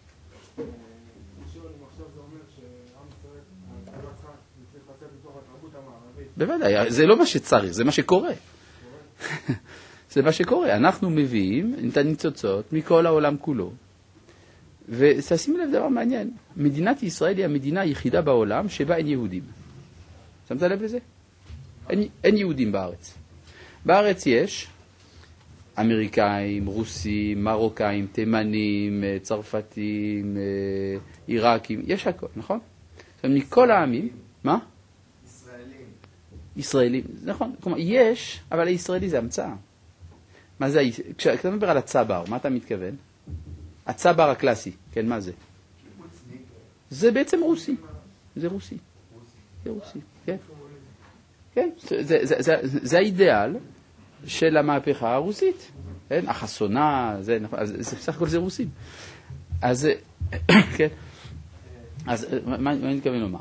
בוודאי, זה לא מה שצריך, זה מה שקורה. זה מה שקורה. אנחנו מביאים את הניצוצות מכל העולם כולו. ותשימו לב דבר מעניין. מדינת ישראל היא המדינה היחידה בעולם שבה אין יהודים. שמת לב לזה? אין יהודים בארץ. בארץ יש אמריקאים, רוסים, מרוקאים, תימנים, צרפתים, עיראקים, יש הכל, נכון? מכל העמים, מה? ישראלים, נכון, כלומר, יש, אבל הישראלי זה המצאה. מה זה, כשאתה מדבר על הצבר, מה אתה מתכוון? הצבר הקלאסי, כן, מה זה? זה בעצם רוסי, זה רוסי, זה רוסי, כן. כן, זה האידאל של המהפכה הרוסית, כן, החסונה, זה בסך הכל זה רוסים. אז, כן, אז מה אני מתכוון לומר?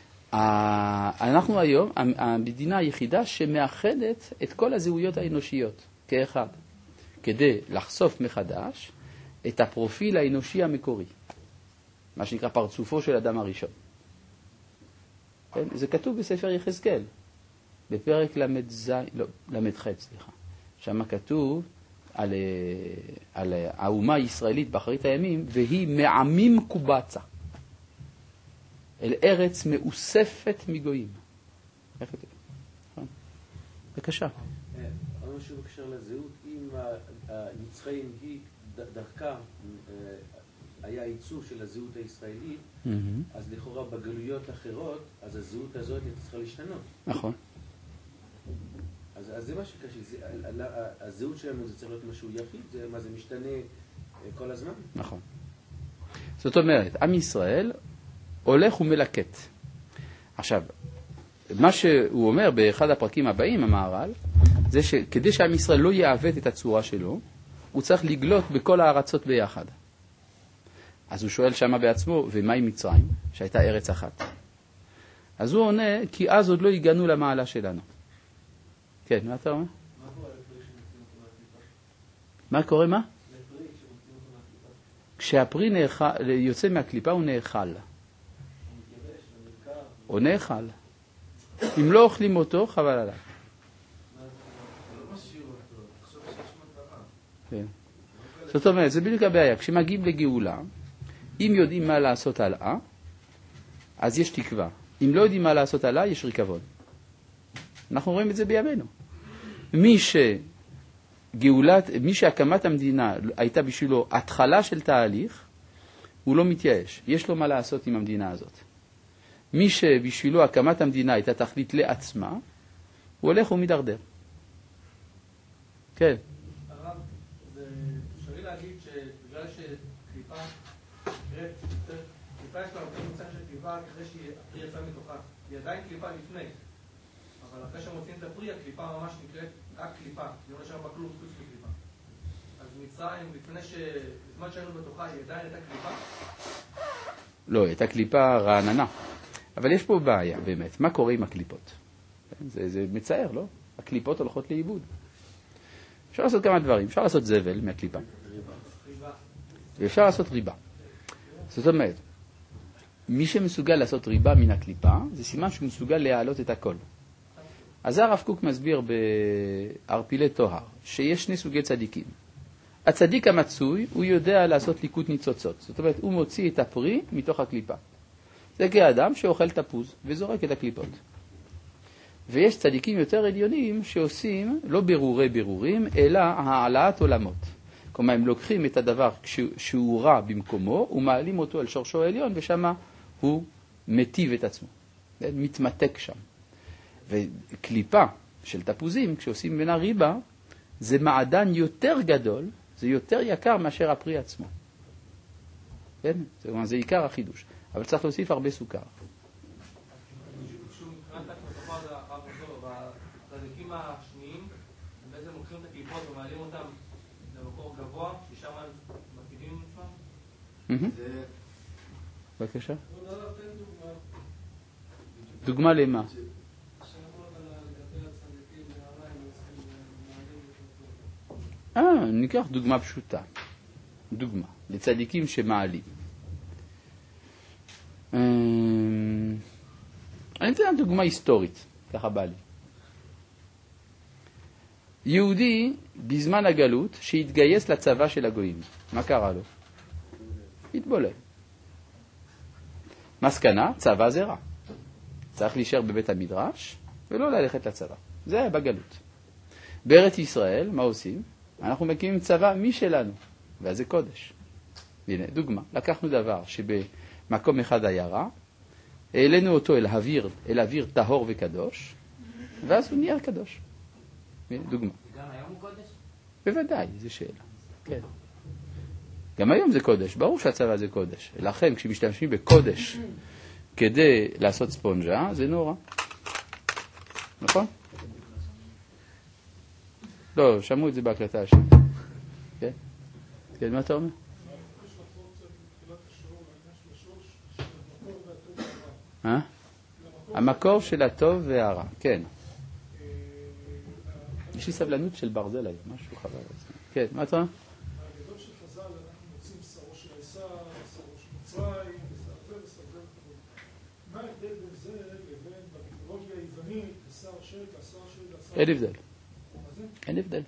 אנחנו היום המדינה היחידה שמאחדת את כל הזהויות האנושיות כאחד, כדי לחשוף מחדש את הפרופיל האנושי המקורי, מה שנקרא פרצופו של אדם הראשון. כן? זה כתוב בספר יחזקאל, בפרק למ"ח, שם כתוב על האומה הישראלית באחרית הימים, והיא מעמים קובצה. אל ארץ מאוספת מגויים. איך כתוב? בבקשה. עוד משהו בקשר לזהות, אם הנצחי היא דרכה היה עיצוב של הזהות הישראלית, אז לכאורה בגלויות אחרות, אז הזהות הזאת צריכה להשתנות. נכון. אז זה מה שקשה, הזהות שלנו זה צריך להיות משהו יחיד, זה מה זה משתנה כל הזמן? נכון. זאת אומרת, עם ישראל הולך ומלקט. עכשיו, מה שהוא אומר באחד הפרקים הבאים, המהר"ל, זה שכדי שעם ישראל לא יעוות את הצורה שלו, הוא צריך לגלות בכל הארצות ביחד. אז הוא שואל שמה בעצמו, ומה עם מצרים, שהייתה ארץ אחת? אז הוא עונה, כי אז עוד לא הגענו למעלה שלנו. כן, מה אתה אומר? מה קורה, מה? כשהפרי יוצא מהקליפה הוא נאכל. או נאכל. אם לא אוכלים אותו, חבל עליו. כן. זאת אומרת, זה בדיוק הבעיה. כשמגיעים לגאולה, אם יודעים מה לעשות הלאה, אז יש תקווה. אם לא יודעים מה לעשות הלאה, יש ריקבון. אנחנו רואים את זה בימינו. מי שהקמת המדינה הייתה בשבילו התחלה של תהליך, הוא לא מתייאש. יש לו מה לעשות עם המדינה הזאת. מי שבשבילו הקמת המדינה הייתה תכלית לעצמה, הוא הולך ומדרדר. כן. הרב, זה אפשרי להגיד שבגלל שקליפה יש לה אותו מוצאים של קליפה כדי שהפרי יצא מתוכה. היא עדיין קליפה לפני. אבל אחרי שמוצאים את הפרי, הקליפה ממש נקראת רק קליפה. היא לא נשאר בה כלום חוץ מקליפה. אז מצרים, בזמן שהיינו בתוכה, היא עדיין הייתה קליפה? לא, הייתה קליפה רעננה. אבל יש פה בעיה, באמת. מה קורה עם הקליפות? זה מצער, לא? הקליפות הולכות לאיבוד. אפשר לעשות כמה דברים. אפשר לעשות זבל מהקליפה. ואפשר לעשות ריבה. זאת אומרת, מי שמסוגל לעשות ריבה מן הקליפה, זה סימן שהוא מסוגל להעלות את הכל. אז הרב קוק מסביר בערפילי טוהר, שיש שני סוגי צדיקים. הצדיק המצוי, הוא יודע לעשות ליקוט ניצוצות. זאת אומרת, הוא מוציא את הפרי מתוך הקליפה. זה כאדם שאוכל תפוז וזורק את הקליפות. ויש צדיקים יותר עליונים שעושים לא ברורים, אלא העלאת עולמות. כלומר, הם לוקחים את הדבר שהוא רע במקומו, ומעלים אותו אל שורשו העליון, ושם הוא מטיב את עצמו. מתמתק שם. וקליפה של תפוזים, כשעושים ממנה ריבה, זה מעדן יותר גדול, זה יותר יקר מאשר הפרי עצמו. כן? זה עיקר החידוש. אבל צריך להוסיף הרבה סוכר. מבחינת הכתובה זה הרב אותו, והצדיקים השניים, הם בעצם לוקחים את הקליפות ומעלים אותם למקור גבוה, ששם הם מקידים עצמם. בבקשה. דוגמה למה? ניקח דוגמה פשוטה. דוגמה, לצדיקים שמעלים. אני אתן דוגמה היסטורית, ככה בא לי. יהודי בזמן הגלות שהתגייס לצבא של הגויים, מה קרה לו? התבולל. מסקנה, צבא זה רע. צריך להישאר בבית המדרש ולא ללכת לצבא. זה היה בגלות. בארץ ישראל, מה עושים? אנחנו מקימים צבא משלנו, ואז זה קודש. הנה, דוגמה. לקחנו דבר שבמקום אחד היה רע, העלינו אותו אל אוויר טהור וקדוש, ואז הוא נהיה קדוש. הנה, דוגמה. גם היום הוא קודש? בוודאי, זו שאלה. כן. גם היום זה קודש, ברור שהצבא זה קודש. לכן, כשמשתמשים בקודש כדי לעשות ספונג'ה, זה נורא. נכון? לא, שמעו את זה בהקלטה השני. כן? כן, מה אתה אומר? המקור של הטוב והרע, כן. יש לי סבלנות של ברזל היום, משהו חבל. כן, מה אתה אומר? בגדול של חז"ל אנחנו מוצאים שרו של עשיו, שרו של מצרים, ושר זה. מה ההבדל בין זה לבין במיתולוגיה היוונית, שר של, והשר של, והשר של? אין הבדל. אין הבדל.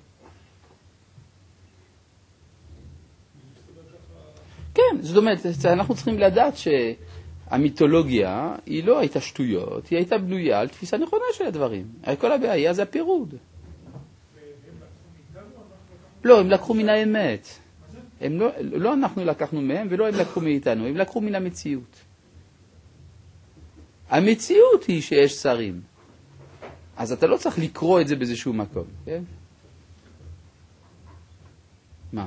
כן, זאת אומרת, אנחנו צריכים לדעת שהמיתולוגיה היא לא הייתה שטויות, היא הייתה בנויה על תפיסה נכונה של הדברים. כל הבעיה זה הפירוד. לא, הם לקחו מן האמת. לא אנחנו לקחנו מהם ולא הם לקחו מאיתנו, הם לקחו מן המציאות. המציאות היא שיש שרים. אז אתה לא צריך לקרוא את זה באיזשהו מקום, כן? מה?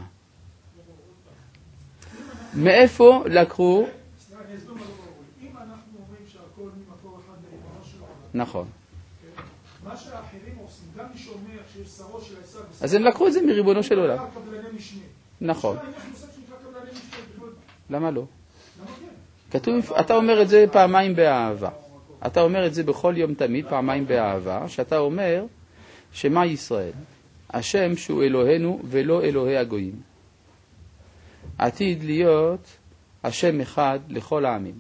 מאיפה לקחו? אם אנחנו אומרים שהכל ממקור אחד לריבונו של עולם, נכון. מה שהאחרים עושים, גם מי שאומר שיש שרו של עשיו, אז הם לקחו את זה מריבונו של עולם. קבלני משנה. נכון. יש מושג שנקרא קבלני משנה. למה לא? למה כן? כתוב, אתה אומר את זה פעמיים באהבה. אתה אומר את זה בכל יום תמיד, פעמיים באהבה, שאתה אומר שמה ישראל? השם שהוא אלוהינו ולא אלוהי הגויים. עתיד להיות השם אחד לכל העמים.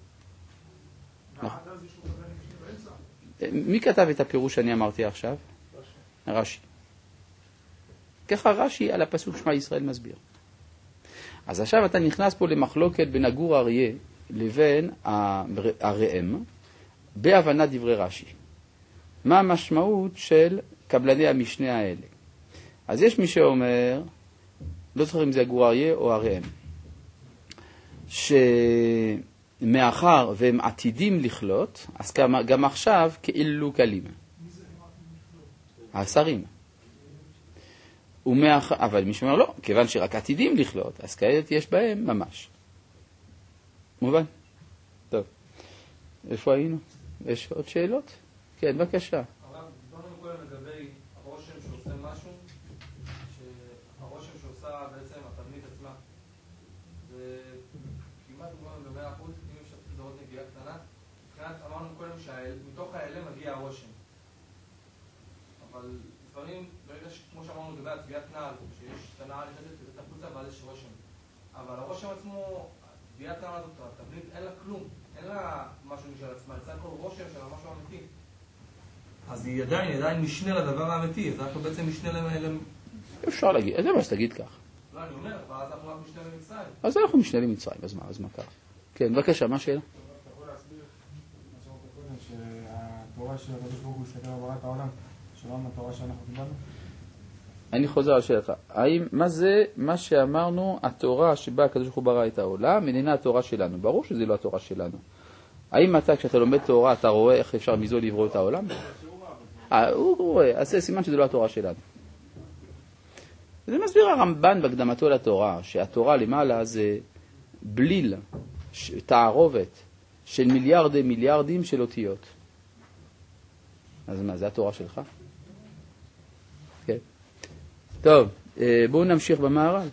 מי כתב את הפירוש שאני אמרתי עכשיו? רש"י. ככה רש"י על הפסוק שמע ישראל מסביר. אז עכשיו אתה נכנס פה למחלוקת בין הגור אריה לבין הראם, בהבנת דברי רש"י. מה המשמעות של קבלני המשנה האלה? אז יש מי שאומר, לא זוכר אם זה הגור אריה או הראם, שמאחר והם עתידים לכלות, אז גם עכשיו כאילו קלים. השרים. אבל מי שאומר לא, כיוון שרק עתידים לכלות, אז כעת יש בהם ממש. מובן? טוב. איפה היינו? יש עוד שאלות? כן, בבקשה. הרב, דיברנו קודם לגבי הרושם שעושה משהו, שהרושם שעושה בעצם התבנית עצמה. זה כמעט מובן ב100%, אם אפשר לזהות נגיעה קטנה. מבחינת אמרנו קודם שמתוך האלה מגיע הרושם. אבל לפעמים, ברגע כמו שאמרנו לגבי הצביעת נעל, שיש את הנעל נכנסת את החוצה ואז יש רושם. אבל הרושם עצמו, הצביעת נעל הזאת, התבנית אין לה כלום. אין לה משהו משל עצמה, יצא כל רושם של משהו אמיתי. אז היא עדיין משנה לדבר האמיתי, אז אנחנו בעצם משנה להם... אפשר להגיד, אז למה שתגיד כך? לא, אני אומר, אבל אז אנחנו רק משנה למצרים. אז אנחנו משנה למצרים, אז מה קרה? כן, בבקשה, מה השאלה? אתה יכול להסביר, מה שאמרת קודם, שהתורה של הקדוש ברוך הוא הסתכל על בריאת העולם, שלא התורה שאנחנו קיבלנו? אני חוזר על שאלתך. מה זה מה שאמרנו, התורה שבה הקדוש ברוך הוא ברא את העולם, איננה התורה שלנו? ברור שזה לא התורה שלנו. האם אתה, כשאתה לומד תורה, אתה רואה איך אפשר מזו לברוא את העולם? הוא רואה, אז זה סימן שזה לא התורה שלנו. זה מסביר הרמב"ן בהקדמתו לתורה, שהתורה למעלה זה בליל תערובת של מיליארדי מיליארדים של אותיות. אז מה, זה התורה שלך? כן. טוב, בואו נמשיך במהר"ל.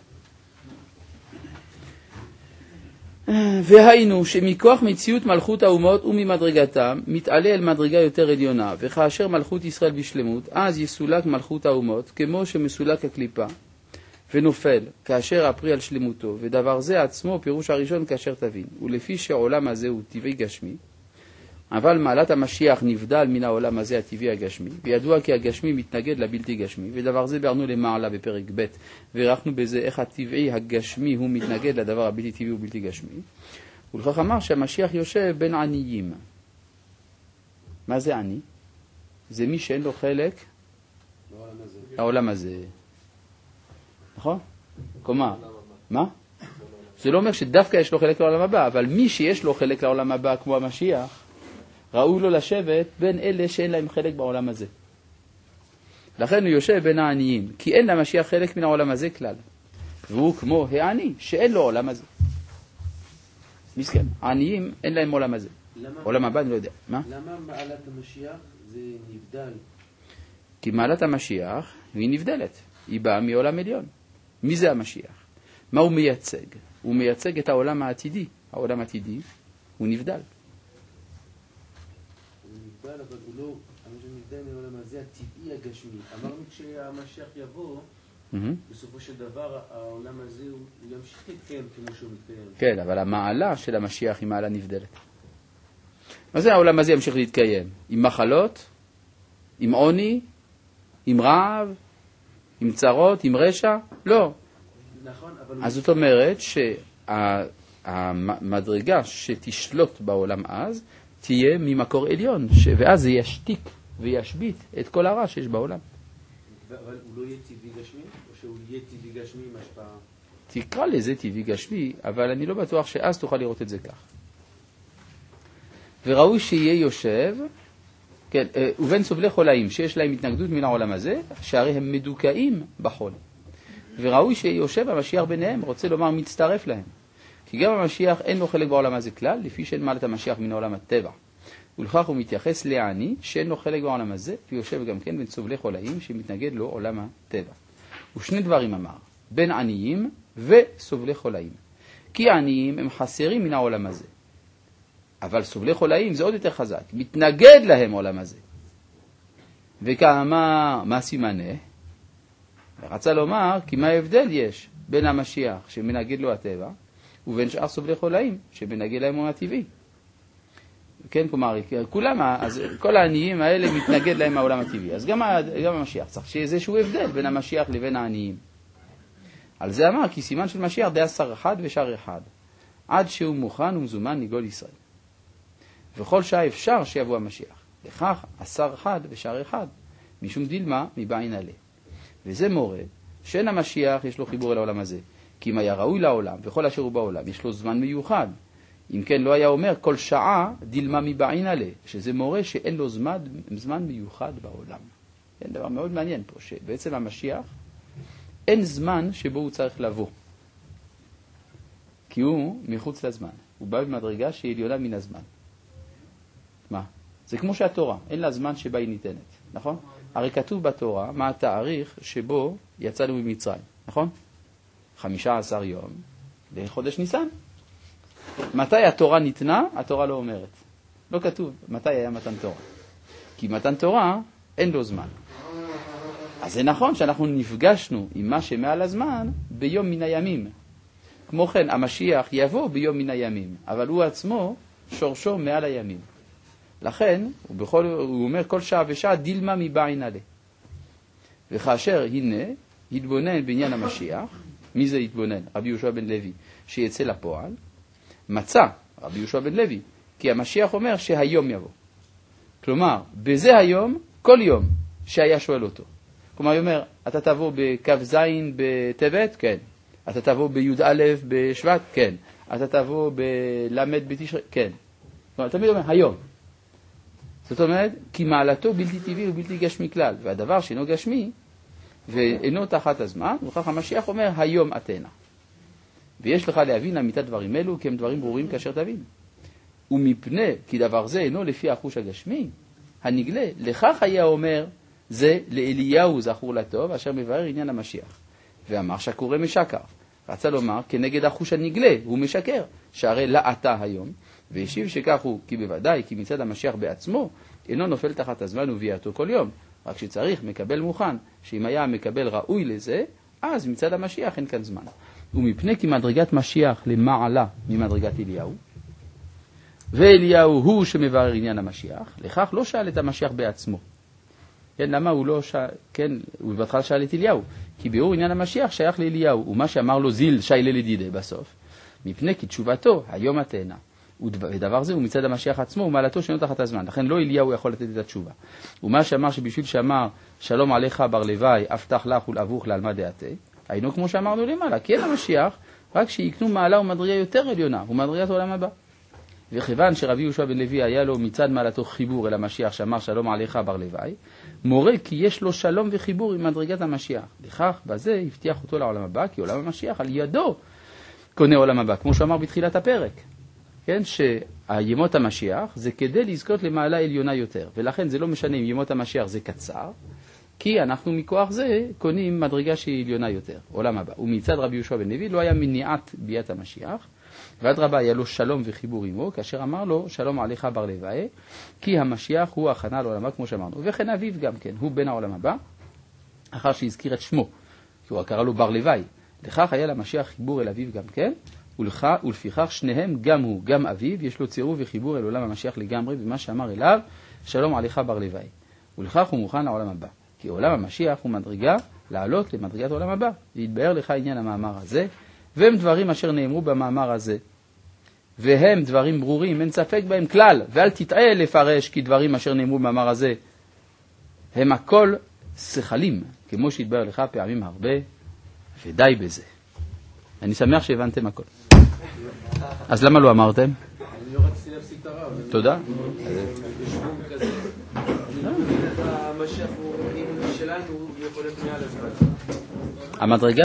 והיינו שמכוח מציאות מלכות האומות וממדרגתם מתעלה אל מדרגה יותר עליונה, וכאשר מלכות ישראל בשלמות, אז יסולק מלכות האומות כמו שמסולק הקליפה ונופל כאשר הפרי על שלמותו, ודבר זה עצמו פירוש הראשון כאשר תבין. ולפי שעולם הזה הוא טבעי גשמי, אבל מעלת המשיח נבדל מן העולם הזה הטבעי הגשמי, וידוע כי הגשמי מתנגד לבלתי גשמי, ודבר זה בארנו למעלה בפרק ב' וראינו בזה איך הטבעי הגשמי הוא מתנגד לדבר הבלתי טבעי ובלתי גשמי. ולכך אמר שהמשיח יושב בין עניים. מה זה עני? זה מי שאין לו חלק לעולם הזה. נכון? כלומר, מה? זה לא אומר שדווקא יש לו חלק לעולם הבא, אבל מי שיש לו חלק לעולם הבא כמו המשיח, ראו לו לשבת בין אלה שאין להם חלק בעולם הזה. לכן הוא יושב בין העניים, כי אין למשיח חלק מן העולם הזה כלל. והוא כמו העני, שאין לו עולם הזה. מסכן, העניים אין להם עולם הזה. עולם הבא אני לא יודע. מה? למה מעלת המשיח זה נבדל? כי מעלת המשיח היא נבדלת. היא באה מעולם עליון. מי זה המשיח? מה הוא מייצג? הוא מייצג את העולם העתידי. העולם העתידי הוא נבדל. אבל הוא לא, נבדל מעולם הזה הטבעי הגשמי. אמרנו כשהמשיח יבוא, בסופו של דבר העולם הזה הוא ימשיך להתקיים כמו שהוא מתקיים. כן, אבל המעלה של המשיח היא מעלה נבדלת. מה זה העולם הזה ימשיך להתקיים? עם מחלות? עם עוני? עם רעב? עם צרות? עם רשע? לא. נכון, אבל... אז זאת אומרת שהמדרגה שתשלוט בעולם אז תהיה ממקור עליון, ואז זה ישתיק וישבית את כל הרע שיש בעולם. אבל הוא לא יהיה טבעי גשמי? או שהוא יהיה טבעי גשמי עם השפעה? תקרא לזה טבעי גשמי, אבל אני לא בטוח שאז תוכל לראות את זה כך. וראוי שיהיה יושב, כן, ובין סובלי חולאים שיש להם התנגדות מן העולם הזה, שהרי הם מדוכאים בחול. וראוי שיהיה יושב המשיח ביניהם, רוצה לומר מצטרף להם. כי גם המשיח אין לו חלק בעולם הזה כלל, לפי שאין מעלת המשיח מן העולם הטבע. ולכך הוא מתייחס לעני שאין לו חלק בעולם הזה, ויושב גם כן בין סובלי חולאים שמתנגד לו עולם הטבע. ושני דברים אמר, בין עניים וסובלי חולאים. כי עניים הם חסרים מן העולם הזה. אבל סובלי חולאים זה עוד יותר חזק, מתנגד להם עולם הזה. וכמה, מה סימנה? רצה לומר, כי מה ההבדל יש בין המשיח שמנגד לו הטבע, ובין שאר סובלי חולאים שמנגד להם עולם הטבעי. כן, כלומר, כולם, אז כל העניים האלה מתנגד להם העולם הטבעי. אז גם המשיח צריך שיהיה איזשהו הבדל בין המשיח לבין העניים. על זה אמר, כי סימן של משיח די שר אחד ושאר אחד, עד שהוא מוכן ומזומן לגאול ישראל. וכל שעה אפשר שיבוא המשיח. לכך, השר אחד ושאר אחד, משום דילמה מבעין עלה. וזה מורה שאין המשיח יש לו חיבור אל העולם הזה. כי אם היה ראוי לעולם, וכל אשר הוא בעולם, יש לו זמן מיוחד. אם כן, לא היה אומר כל שעה דילמה מבעין עלה, שזה מורה שאין לו זמן מיוחד בעולם. זה דבר מאוד מעניין פה, שבעצם המשיח אין זמן שבו הוא צריך לבוא. כי הוא מחוץ לזמן. הוא בא במדרגה שהיא עליונה מן הזמן. מה? זה כמו שהתורה, אין לה זמן שבה היא ניתנת, נכון? הרי כתוב בתורה מה התאריך שבו יצאנו ממצרים, נכון? 15 יום לחודש ניסן. מתי התורה ניתנה? התורה לא אומרת. לא כתוב מתי היה מתן תורה. כי מתן תורה אין לו זמן. אז זה נכון שאנחנו נפגשנו עם מה שמעל הזמן ביום מן הימים. כמו כן, המשיח יבוא ביום מן הימים, אבל הוא עצמו שורשו מעל הימים. לכן, הוא אומר כל שעה ושעה דילמה מבעין עלה. וכאשר הנה, התבונן בעניין המשיח, מי זה התבונן? רבי יהושע בן לוי, שיצא לפועל, מצא רבי יהושע בן לוי, כי המשיח אומר שהיום יבוא. כלומר, בזה היום, כל יום שהיה שואל אותו. כלומר, הוא אומר, אתה תבוא בכ"ז בטבת? כן. אתה תבוא בי"א בשבט? כן. אתה תבוא בלמד בתשרי? כן. כלומר, תמיד אומר, היום. זאת אומרת, כי מעלתו בלתי טבעי ובלתי גשמי כלל, והדבר שאינו גשמי, ואינו תחת הזמן, וכך המשיח אומר, היום אתנה. ויש לך להבין אמיתת דברים אלו, כי הם דברים ברורים כאשר תבין. ומפני כי דבר זה אינו לפי החוש הגשמי, הנגלה, לכך היה אומר, זה לאליהו זכור לטוב, אשר מבאר עניין המשיח. ואמר שקורא משקר. רצה לומר, כנגד החוש הנגלה, הוא משקר, שהרי לעתה היום, והשיב שכך הוא, כי בוודאי, כי מצד המשיח בעצמו, אינו נופל תחת הזמן וביאתו כל יום. רק שצריך מקבל מוכן, שאם היה מקבל ראוי לזה, אז מצד המשיח אין כאן זמן. ומפני כי מדרגת משיח למעלה ממדרגת אליהו, ואליהו הוא שמברר עניין המשיח, לכך לא שאל את המשיח בעצמו. כן, למה הוא לא שאל, כן, הוא בהתחלה שאל את אליהו, כי ביאור עניין המשיח שייך לאליהו, ומה שאמר לו זיל שיילה לדידה בסוף, מפני כי תשובתו היום התאנה, ודבר זה הוא מצד המשיח עצמו ומעלתו שאינו תחת הזמן, לכן לא אליהו יכול לתת את התשובה. ומה שאמר שבשביל שאמר שלום עליך בר לוואי, אבטח לך ולאבוך לעלמא דעתה, היינו כמו שאמרנו למעלה, כי אין המשיח רק שיקנו מעלה ומדרגה יותר עליונה, ומדרגת העולם הבא. וכיוון שרבי יהושע בן לוי היה לו מצד מעלתו חיבור אל המשיח שאמר שלום עליך בר לוואי, מורה כי יש לו שלום וחיבור עם מדרגת המשיח. לכך בזה הבטיח אותו לעולם הבא, כי עולם המשיח על ידו קונה עולם הבא, כמו שאמר בתחילת הפרק. כן, שימות המשיח זה כדי לזכות למעלה עליונה יותר, ולכן זה לא משנה אם ימות המשיח זה קצר, כי אנחנו מכוח זה קונים מדרגה שהיא עליונה יותר, עולם הבא. ומצד רבי יהושע בן לוי לא היה מניעת ביאת המשיח, ועד רבה היה לו שלום וחיבור עמו, כאשר אמר לו שלום עליך בר לוואי, כי המשיח הוא הכנה לעולם הבא כמו שאמרנו. וכן אביו גם כן, הוא בן העולם הבא, אחר שהזכיר את שמו, כי הוא קרא לו בר לוואי. לכך היה למשיח חיבור אל אביו גם כן, ולפיכך שניהם, גם הוא, גם אביו, יש לו צירוף וחיבור אל עולם המשיח לגמרי, במה שאמר אליו, שלום עליך בר לוואי. ולכך הוא מוכן לעולם הבא. כי עולם המשיח הוא מדרגה לעלות למדרגת העולם הבא. והתבאר לך עניין המאמר הזה, והם דברים אשר נאמרו במאמר הזה. והם דברים ברורים, אין ספק בהם כלל, ואל תטעה לפרש כי דברים אשר נאמרו במאמר הזה, הם הכל שכלים, כמו שהתבאר לך פעמים הרבה, ודי בזה. אני שמח שהבנתם הכל. אז למה לא אמרתם? אני לא רציתי להפסיק את הרב. תודה. בשבום כזה. המשיח הוא, אם שלנו, הוא יכול להיות מעל הזמן. המדרגה